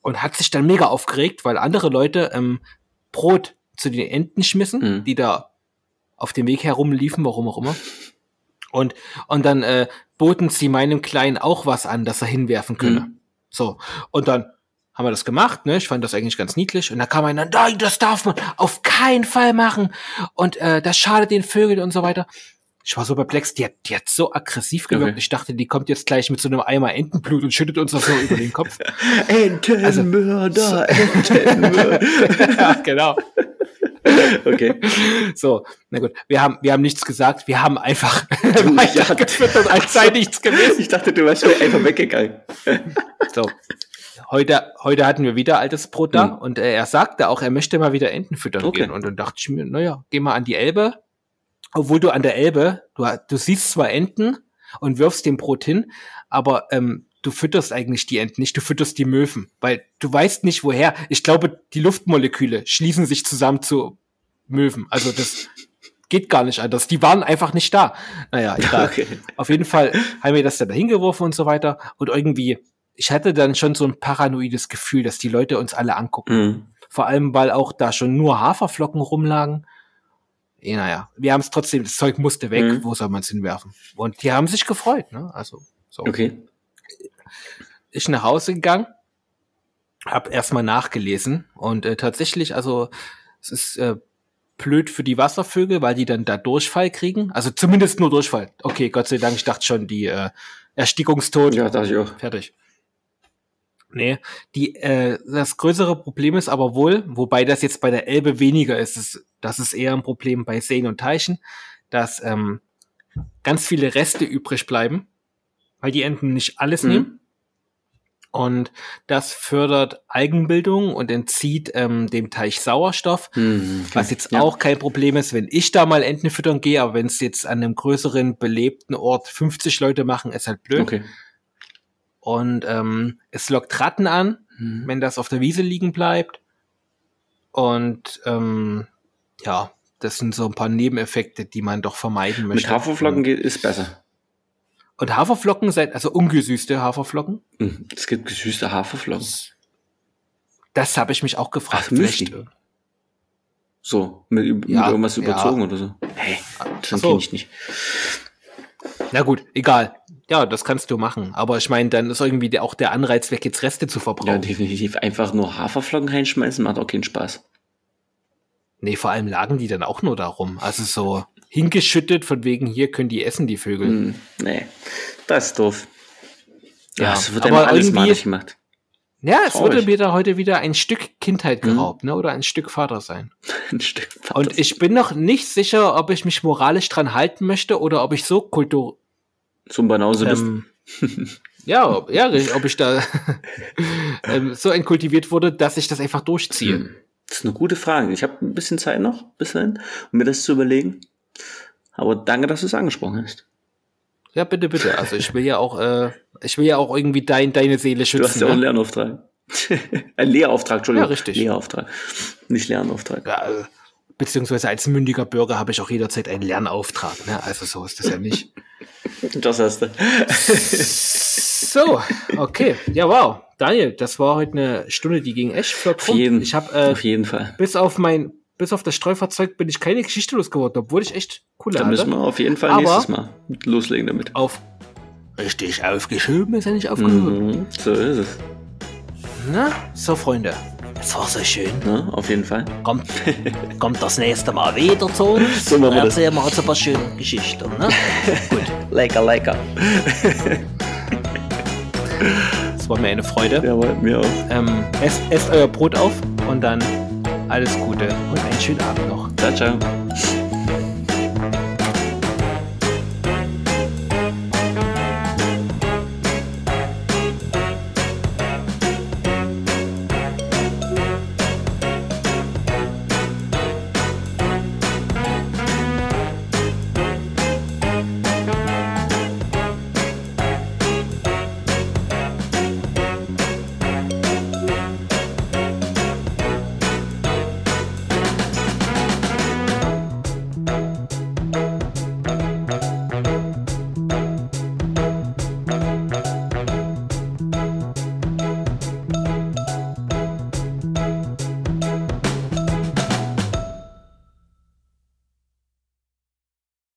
und hat sich dann mega aufgeregt, weil andere Leute ähm, Brot zu den Enten schmissen, mhm. die da auf dem Weg herumliefen, warum auch immer. Und, und dann äh, boten sie meinem Kleinen auch was an, das er hinwerfen könne. Mhm. So, und dann haben wir das gemacht, ne? Ich fand das eigentlich ganz niedlich. Und da kam einer, nein, das darf man auf keinen Fall machen. Und äh, das schadet den Vögeln und so weiter. Ich war so perplex, die hat, die hat so aggressiv gewirkt. Okay. Ich dachte, die kommt jetzt gleich mit so einem Eimer Entenblut und schüttet uns das so über den Kopf. Entenmörder, also, Entenmörder. Ja, genau. Okay. So, na gut. Wir haben, wir haben nichts gesagt. Wir haben einfach weitergefüttert, als sei nichts gewesen. Ich dachte, du wärst einfach weggegangen. So. Heute, heute hatten wir wieder altes Brot da hm. und äh, er sagte auch, er möchte mal wieder Enten füttern okay. gehen. Und dann dachte ich mir, naja, geh mal an die Elbe. Obwohl du an der Elbe, du, du siehst zwar Enten und wirfst dem Brot hin, aber ähm, du fütterst eigentlich die Enten nicht, du fütterst die Möwen, weil du weißt nicht woher. Ich glaube, die Luftmoleküle schließen sich zusammen zu Möwen. Also das geht gar nicht anders. Die waren einfach nicht da. Naja, egal. Okay. Auf jeden Fall haben wir das dann dahin geworfen und so weiter. Und irgendwie, ich hatte dann schon so ein paranoides Gefühl, dass die Leute uns alle angucken. Mhm. Vor allem, weil auch da schon nur Haferflocken rumlagen. Ja, naja, wir haben es trotzdem, das Zeug musste weg, mhm. wo soll man es hinwerfen? Und die haben sich gefreut, ne? Also, so. Okay. Ich nach Hause gegangen, hab erstmal nachgelesen und äh, tatsächlich, also, es ist äh, blöd für die Wasservögel, weil die dann da Durchfall kriegen. Also zumindest nur Durchfall. Okay, Gott sei Dank, ich dachte schon, die äh, Erstickungstod. Ja, dachte ich auch. Fertig. Nee, die, äh, das größere Problem ist aber wohl, wobei das jetzt bei der Elbe weniger ist, ist das ist eher ein Problem bei Seen und Teichen, dass ähm, ganz viele Reste übrig bleiben, weil die Enten nicht alles mhm. nehmen. Und das fördert Algenbildung und entzieht ähm, dem Teich Sauerstoff, mhm, okay. was jetzt ja. auch kein Problem ist, wenn ich da mal Enten füttern gehe, aber wenn es jetzt an einem größeren, belebten Ort fünfzig Leute machen, ist halt blöd. Okay. Und ähm, es lockt Ratten an, mhm. wenn das auf der Wiese liegen bleibt. Und ähm, ja, das sind so ein paar Nebeneffekte, die man doch vermeiden möchte. Mit Haferflocken geht ist besser. Und Haferflocken seid also ungesüßte Haferflocken? Es gibt gesüßte Haferflocken. Das habe ich mich auch gefragt. Ach, vielleicht. So, mit, mit ja, irgendwas überzogen ja. oder so. Hey, das so. kenne ich nicht. Na gut, egal. Ja, das kannst du machen. Aber ich meine, dann ist irgendwie auch der Anreiz weg, jetzt Reste zu verbrauchen. Ja, definitiv. Einfach nur Haferflocken reinschmeißen macht auch keinen Spaß. Nee, vor allem lagen die dann auch nur da rum. Also so hingeschüttet, von wegen, hier können die essen, die Vögel. Hm, nee, das ist doof. Ja, das wird aber alles malig gemacht. Ja, es Traurig. Wurde mir da heute wieder ein Stück Kindheit geraubt, hm. ne? Oder ein Stück Vater sein. Ein Stück Vater. Und ich bin noch nicht sicher, ob ich mich moralisch dran halten möchte oder ob ich so kultur... Zum Banause ähm, bist. Ja, ja, ob ich da ähm, so entkultiviert wurde, dass ich das einfach durchziehe. Hm. Das ist eine gute Frage. Ich habe ein bisschen Zeit noch, bis dahin, um mir das zu überlegen. Aber danke, dass du es angesprochen hast. Ja, bitte, bitte. Also ich will ja auch, äh, ich will ja auch irgendwie dein, deine Seele schützen. Du hast ja auch einen Lernauftrag. Ein Lehrauftrag, Entschuldigung. Ja, richtig. Lehrauftrag, nicht Lernauftrag. Ja, äh, beziehungsweise als mündiger Bürger habe ich auch jederzeit einen Lernauftrag. Ne? Also so ist das ja nicht. Das hast du. So, okay. Ja, wow. Daniel, das war heute eine Stunde, die ging echt flott rum. Auf jeden, ich hab, äh, auf jeden Fall. Bis auf mein, bis auf das Streufahrzeug bin ich keine Geschichte losgeworden, obwohl ich echt coole hatte. Da müssen wir auf jeden Fall Aber nächstes Mal loslegen damit. Auf, richtig aufgeschoben ist ja nicht aufgehoben. Mhm, so ist es. Na, so Freunde. Es war so schön. Ja, auf jeden Fall. Kommt, kommt das nächste Mal wieder zu uns. So machen wir das. Erzählen wir uns ein paar schöne Geschichten. Ne? Gut. Lecker, lecker. Das war mir eine Freude. Jawohl, mir auch. Ähm, esst, esst euer Brot auf und dann alles Gute und einen schönen Abend noch. Ciao, ciao.